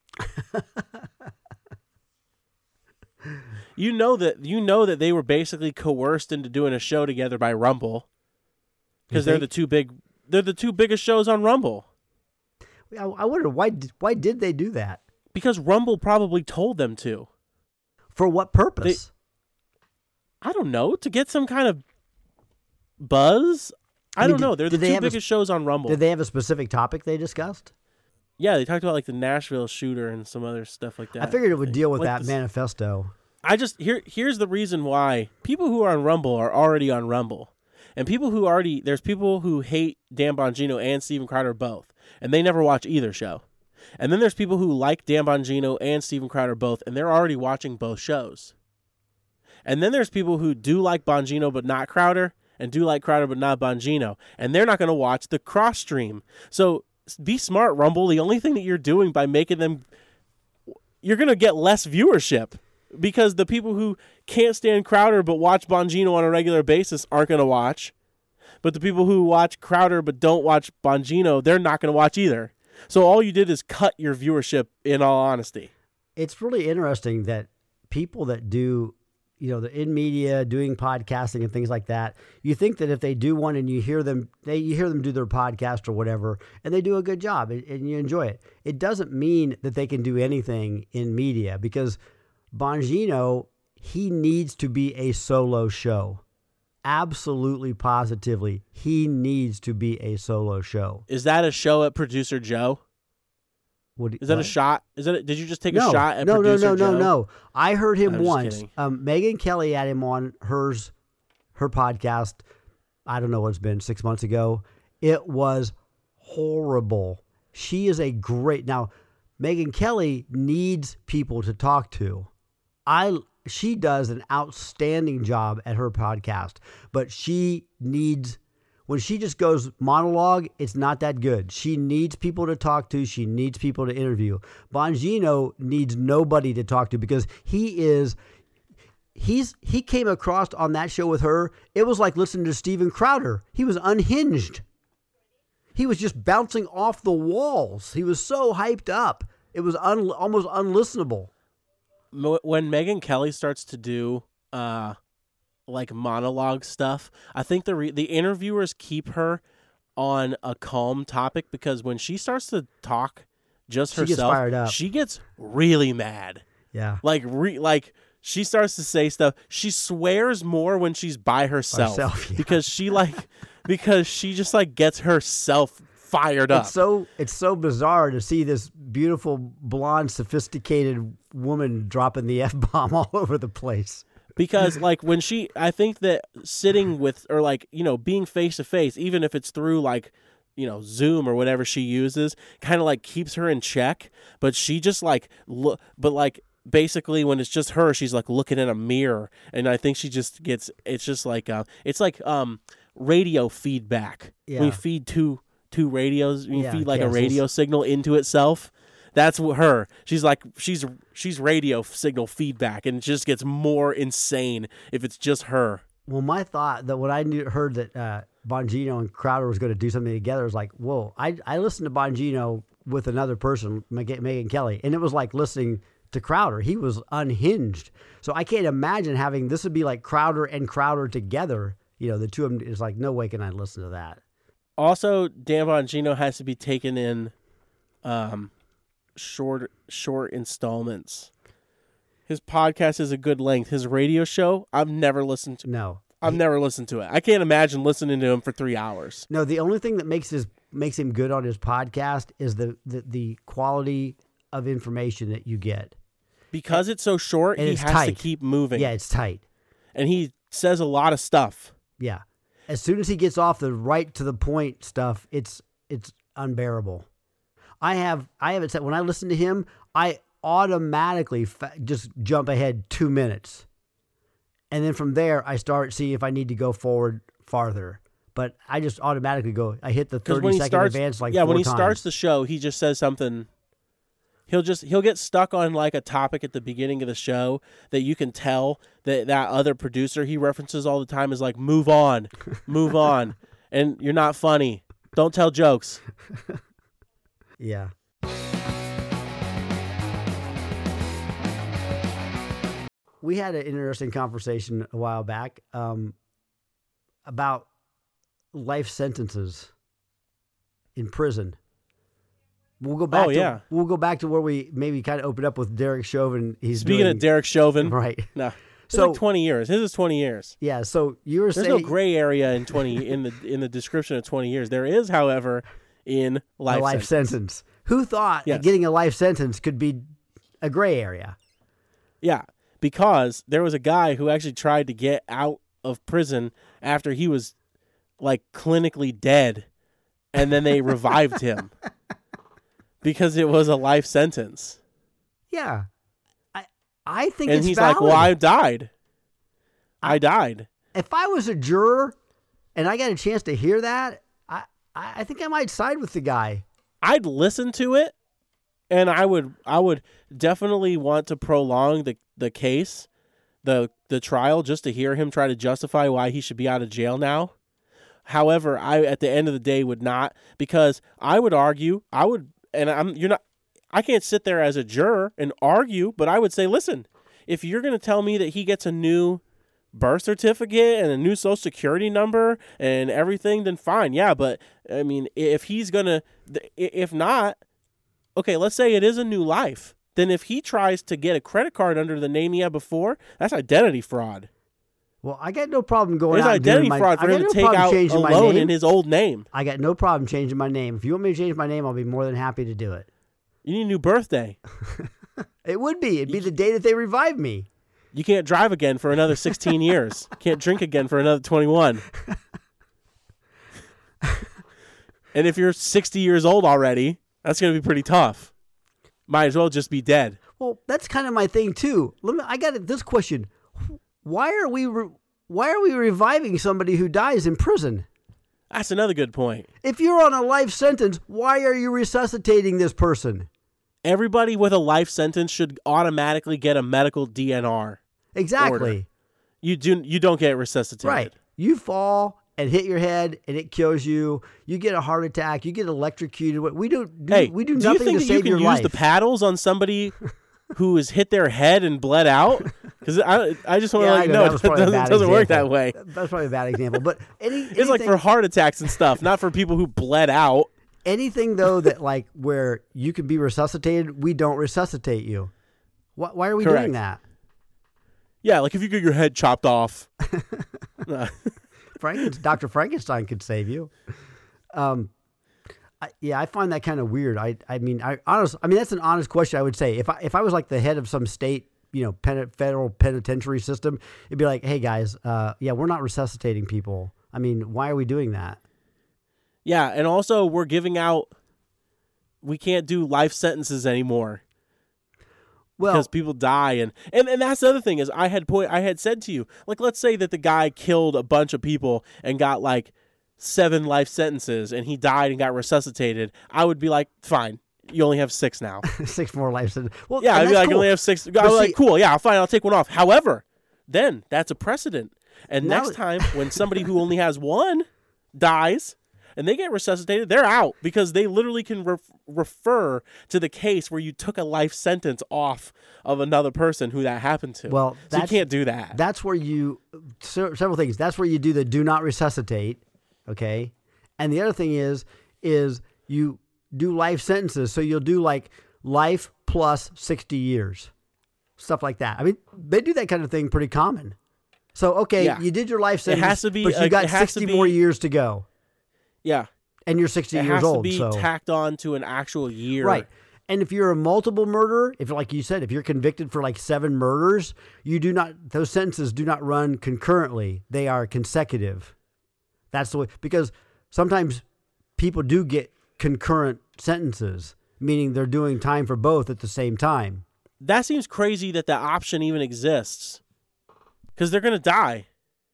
You know that you know that they were basically coerced into doing a show together by Rumble, because You they're think? the two big they're the two biggest shows on Rumble. I, I wonder why did- why did they do that? Because Rumble probably told them to. For what purpose? I don't know, to get some kind of buzz. I, I mean, don't know. did- They're the did they two have a biggest shows on Rumble. Did they have a specific topic they discussed? Yeah, they talked about like the Nashville shooter and some other stuff like that. I figured it would deal with Like that this- manifesto. I just here here's the reason why people who are on Rumble are already on Rumble. And people who already there's people who hate Dan Bongino and Steven Crowder both, and they never watch either show. And then there's people who like Dan Bongino and Steven Crowder both, and they're already watching both shows. And then there's people who do like Bongino but not Crowder, and do like Crowder but not Bongino, and they're not going to watch the cross stream. So be smart, Rumble. The only thing that you're doing by making them, you're going to get less viewership. Because the people who can't stand Crowder but watch Bongino on a regular basis aren't going to watch. But the people who watch Crowder but don't watch Bongino, they're not going to watch either. So all you did is cut your viewership, in all honesty. It's really interesting that people that do, you know, the in media, doing podcasting and things like that, you think that if they do one and you hear them, they you hear them do their podcast or whatever, and they do a good job and, and you enjoy it. It doesn't mean that they can do anything in media, because Bongino, he needs to be a solo show. Absolutely, positively, he needs to be a solo show. Is that a show at Producer Joe? What, Is that a what? shot? Is that a, did you just take no, a shot at no, Producer no, no, Joe? no, no. I heard him I'm just once. kidding. Um, Megan Kelly had him on hers, her podcast. I don't know what it's been, six months ago. It was horrible. She is a great now. Megan Kelly needs people to talk to. I she does an outstanding job at her podcast, but she needs, when she just goes monologue, it's not that good. She needs people to talk to. She needs people to interview. Bongino needs nobody to talk to, because he is, he's, he came across on that show with her. It was like listening to Steven Crowder. He was unhinged. He was just bouncing off the walls. He was so hyped up. It was un, almost unlistenable. Mo- When Megan Kelly starts to do uh, like monologue stuff, I think the re- the interviewers keep her on a calm topic, because when she starts to talk just She herself, gets fired up. she gets really mad. Yeah. Like re- like she starts to say stuff. She swears more when she's by herself, herself, yeah. because she like because she just like gets herself fired up. It's so it's so bizarre to see this beautiful, blonde, sophisticated woman dropping the F-bomb all over the place. Because like when she, I think that sitting with, or like, you know, being face to face, even if it's through like, you know, Zoom or whatever she uses, kind of like keeps her in check. But she just like look, but like basically when it's just her, she's like looking in a mirror, and I think she just gets. It's just like uh, it's like um radio feedback. Yeah. When you feed two two radios, you Yeah, feed like cancels. a radio signal into itself. That's what her. She's like she's she's radio signal feedback, and it just gets more insane if it's just her. Well, my thought that when I knew, heard that uh, Bongino and Crowder was going to do something together was like, whoa, I I listened to Bongino with another person, Megyn Kelly, and it was like listening to Crowder. He was unhinged. So I can't imagine having, this would be like Crowder and Crowder together. You know, the two of them, is like, no way can I listen to that. Also, Dan Bongino has to be taken in um, short short installments. His podcast is a good length. His radio show, I've never listened to. No. I've never listened to it. I can't imagine listening to him for three hours. No, the only thing that makes his makes him good on his podcast is the the, the quality of information that you get. Because it's so short, And he it's has tight. to keep moving. Yeah, it's tight. And he says a lot of stuff. Yeah. As soon as he gets off the right to the point stuff, it's it's unbearable. I have I have it set when I listen to him, I automatically fa- just jump ahead two minutes. And then from there, I start seeing if I need to go forward farther. But I just automatically go, I hit the Because thirty when he second starts, advance like yeah, four when he times. starts the show, he just says something. He'll just he'll get stuck on like a topic at the beginning of the show that you can tell that that other producer he references all the time is like, move on, move on, and you're not funny. Don't tell jokes. Yeah. We had an interesting conversation a while back um, about life sentences in prison. We'll go back. Oh, to, yeah. We'll go back to where we maybe kind of opened up with Derek Chauvin. He's Speaking doing, of Derek Chauvin, right? no, it's So- like twenty years. His is twenty years. Yeah. So you were There's saying no gray area in twenty in the in the description of twenty years. There is, however, in a life, life sentence. sentence. Who thought Yes. that getting a life sentence could be a gray area? Yeah, because there was a guy who actually tried to get out of prison after he was like clinically dead, and then they revived him because it was a life sentence. Yeah. I I think And it's he's valid. like, "Well, I died. I died." If I was a juror and I got a chance to hear that, I, I I think I might side with the guy. I'd listen to it, and I would I would definitely want to prolong the, the case, the the trial, just to hear him try to justify why he should be out of jail now. However, I at the end of the day would not, because I would argue, I would, and I'm you're not, I can't sit there as a juror and argue, but I would say, listen, if you're going to tell me that he gets a new birth certificate and a new social security number and everything, then fine. Yeah. But I mean, if he's going to, if not, okay, let's say it is a new life. Then if he tries to get a credit card under the name he had before, that's identity fraud. Well, I got no problem going There's out and doing identity my, fraud for I got him to no take problem out a changing my loan name. in his old name. I got no problem changing my name. If you want me to change my name, I'll be more than happy to do it. You need a new birthday. It would be. It'd be the day that they revive me. You can't drive again for another sixteen years. Can't drink again for another twenty-one. And if you're sixty years old already, that's going to be pretty tough. Might as well just be dead. Well, that's kind of my thing too. Let me. I got this question: Why are we? Re, why are we reviving somebody who dies in prison? That's another good point. If you're on a life sentence, why are you resuscitating this person? Everybody with a life sentence should automatically get a medical D N R. Exactly. Order. You do. You don't get resuscitated. Right. You fall and hit your head, and it kills you. You get a heart attack. You get electrocuted. We do. do Hey, we do, do you nothing think to that you save can your use life. the paddles on somebody who has hit their head and bled out? Because I, I just want to Yeah, let I you know, know, that it was probably a doesn't, bad doesn't work example. that way. That's probably a bad example. But any, It's like anything- for heart attacks and stuff, not for people who bled out. anything though that like where you can be resuscitated, we don't resuscitate you. Why, why are we Correct. doing that? Yeah, like if you get your head chopped off. Uh, Franken, Doctor Frankenstein could save you. Um, I, yeah, I find that kind of weird. I, I mean, I honest, I mean that's an honest question. I would say if I, if I was like the head of some state, you know, pen, federal penitentiary system, it'd be like, hey guys, uh, yeah, we're not resuscitating people. I mean, why are we doing that? yeah, and also we're giving out, we can't do life sentences anymore. Well, because people die, and, and and that's the other thing is I had point I had said to you, like, let's say that the guy killed a bunch of people and got like seven life sentences, and he died and got resuscitated. I would be like, fine, you only have six now. six more life sentences. Well, Yeah, I'd be like, cool. I only have six. I'm But like, see- cool, yeah, fine, I'll take one off. However, then that's a precedent, and Now- next time when somebody who only has one dies. And they get resuscitated, they're out because they literally can ref- refer to the case where you took a life sentence off of another person who that happened to. Well, so you that's- can't do that. That's where you se- several things. That's where you do the do not resuscitate, okay? And the other thing is is you do life sentences. So you'll do like life plus sixty years. Stuff like that. I mean, they do that kind of thing pretty common. So, okay, Yeah. you did your life sentence, has to be but you a- got it has to sixty be- more years to go. yeah. And you're sixty It years has old. to be so tacked on to an actual year. Right. And if you're a multiple murderer, if like you said, if you're convicted for like seven murders, you do not, those sentences do not run concurrently. They are consecutive. That's the way, because sometimes people do get concurrent sentences, meaning they're doing time for both at the same time. That seems crazy that the option even exists because they're going to die.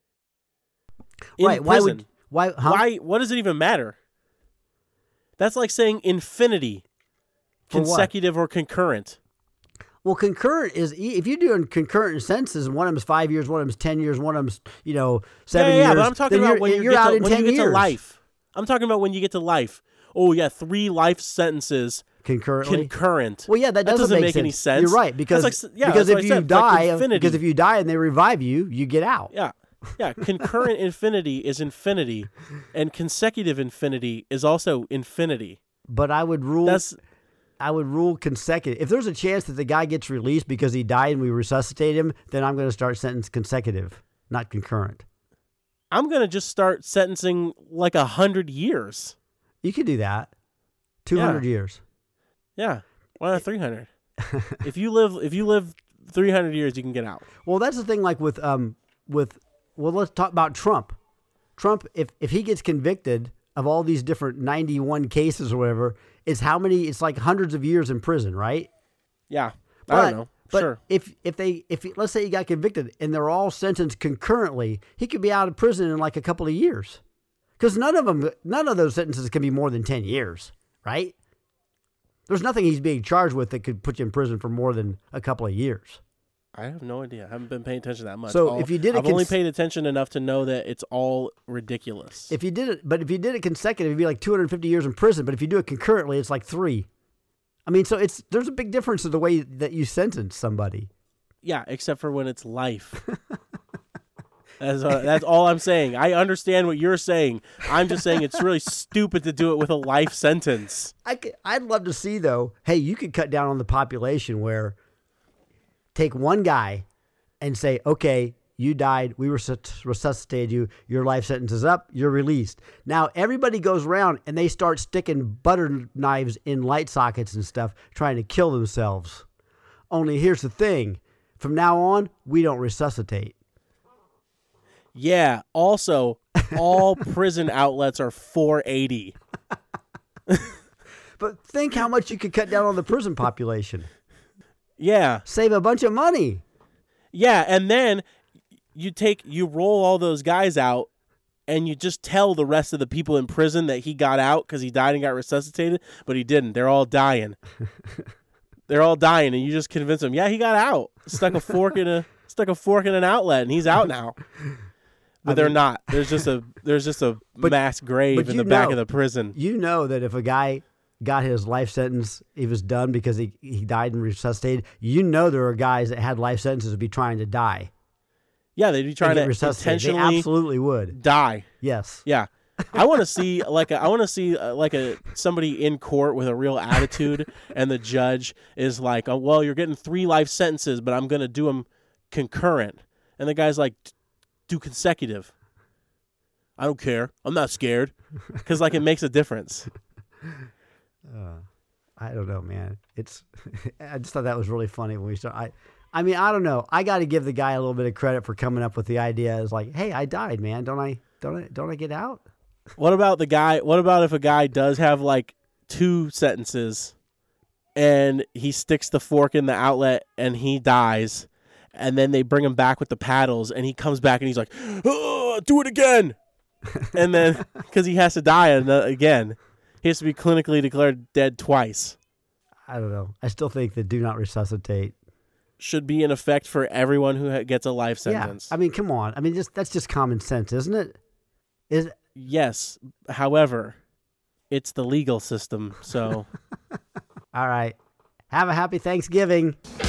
In right. Why prison. would, why, huh? Why? What does it even matter? That's like saying infinity, For what? consecutive or concurrent. Well, concurrent is, e- if you're doing concurrent sentences and one of them's five years, one of them's ten years, one of them's, you know, seven yeah, yeah, years. but I'm talking then about you're, when you you're get, out to, in when ten you get years. to life. I'm talking about when you get to life. Oh, yeah, three life sentences Concurrently. concurrent. Well, yeah, that That doesn't, doesn't make, make any sense. You're right, because That's like- yeah, because that's if what I you said, like die, infinity. because if you die and they revive you, you get out. Yeah. Yeah, concurrent infinity is infinity, and consecutive infinity is also infinity. But I would rule. That's I would rule consecutive. If there's a chance that the guy gets released because he died and we resuscitate him, then I'm going to start sentence consecutive, not concurrent. I'm gonna just start sentencing like a hundred years. You could do that. Two hundred Yeah. years. Yeah, why not three hundred? If you live, if you live three hundred years, you can get out. Well, that's the thing. Like with um with well, let's talk about Trump. Trump, if if he gets convicted of all these different ninety-one cases or whatever, it's how many? It's like hundreds of years in prison, right? Yeah, But, I don't know. But Sure. if if they if he- let's say he got convicted and they're all sentenced concurrently, he could be out of prison in like a couple of years, because none of them, none of those sentences can be more than ten years, right? There's nothing he's being charged with that could put you in prison for more than a couple of years. I have no idea. I haven't been paying attention that much. So All- if you did a I've only cons- paid attention enough to know that it's all ridiculous. If you did it, but if you did it consecutive, it'd be like two hundred fifty years in prison. But if you do it concurrently, it's like three. I mean, so it's there's a big difference in the way that you sentence somebody. Yeah, except for when it's life. That's, uh, that's all I'm saying. I understand what you're saying. I'm just saying it's really stupid to do it with a life sentence. I could, I'd love to see though. Hey, you could cut down on the population where take one guy and say, okay, you died, we resus- resuscitated you, your life sentence is up, you're released. Now everybody goes around and they start sticking butter knives in light sockets and stuff, trying to kill themselves. Only here's the thing: from now on, we don't resuscitate. Yeah. Also, all prison outlets are four eighty. But think how much you could cut down on the prison population. Yeah. Save a bunch of money. Yeah. And then you take, you roll all those guys out and you just tell the rest of the people in prison that he got out because he died and got resuscitated, but he didn't. They're all dying. They're all dying. And you just convince them, yeah, he got out. Stuck a fork in a, stuck a fork in an outlet and he's out now. But I they're mean- not. There's just a there's just a But- mass grave but in you the back know- of the prison. You know that if a guy got his life sentence, he was done because he, he died and resuscitated, you know there are guys that had life sentences would be trying to die. Yeah, they'd be trying and to get resuscitated. They intentionally absolutely would. die. Yes. Yeah, I want to see like a, I want to see uh, like a somebody in court with a real attitude, and the judge is like, "Oh, well, you're getting three life sentences, but I'm going to do them concurrent," and the guy's like, "Do consecutive." I don't care. I'm not scared because like it makes a difference. Uh, I don't know, man. It's. I just thought that was really funny when we started. I, I mean, I don't know. I got to give the guy a little bit of credit for coming up with the idea. Is like, hey, I died, man. Don't I? Don't I? Don't I get out? What about the guy? What about if a guy does have like two sentences, and he sticks the fork in the outlet and he dies. And then they bring him back with the paddles and he comes back and he's like, oh, do it again. And then, because he has to die again, he has to be clinically declared dead twice. I don't know. I still think that do not resuscitate should be in effect for everyone who gets a life sentence. Yeah. I mean, come on. I mean, just that's just common sense, isn't it? Is Yes. However, it's the legal system, so. All right. Have a happy Thanksgiving.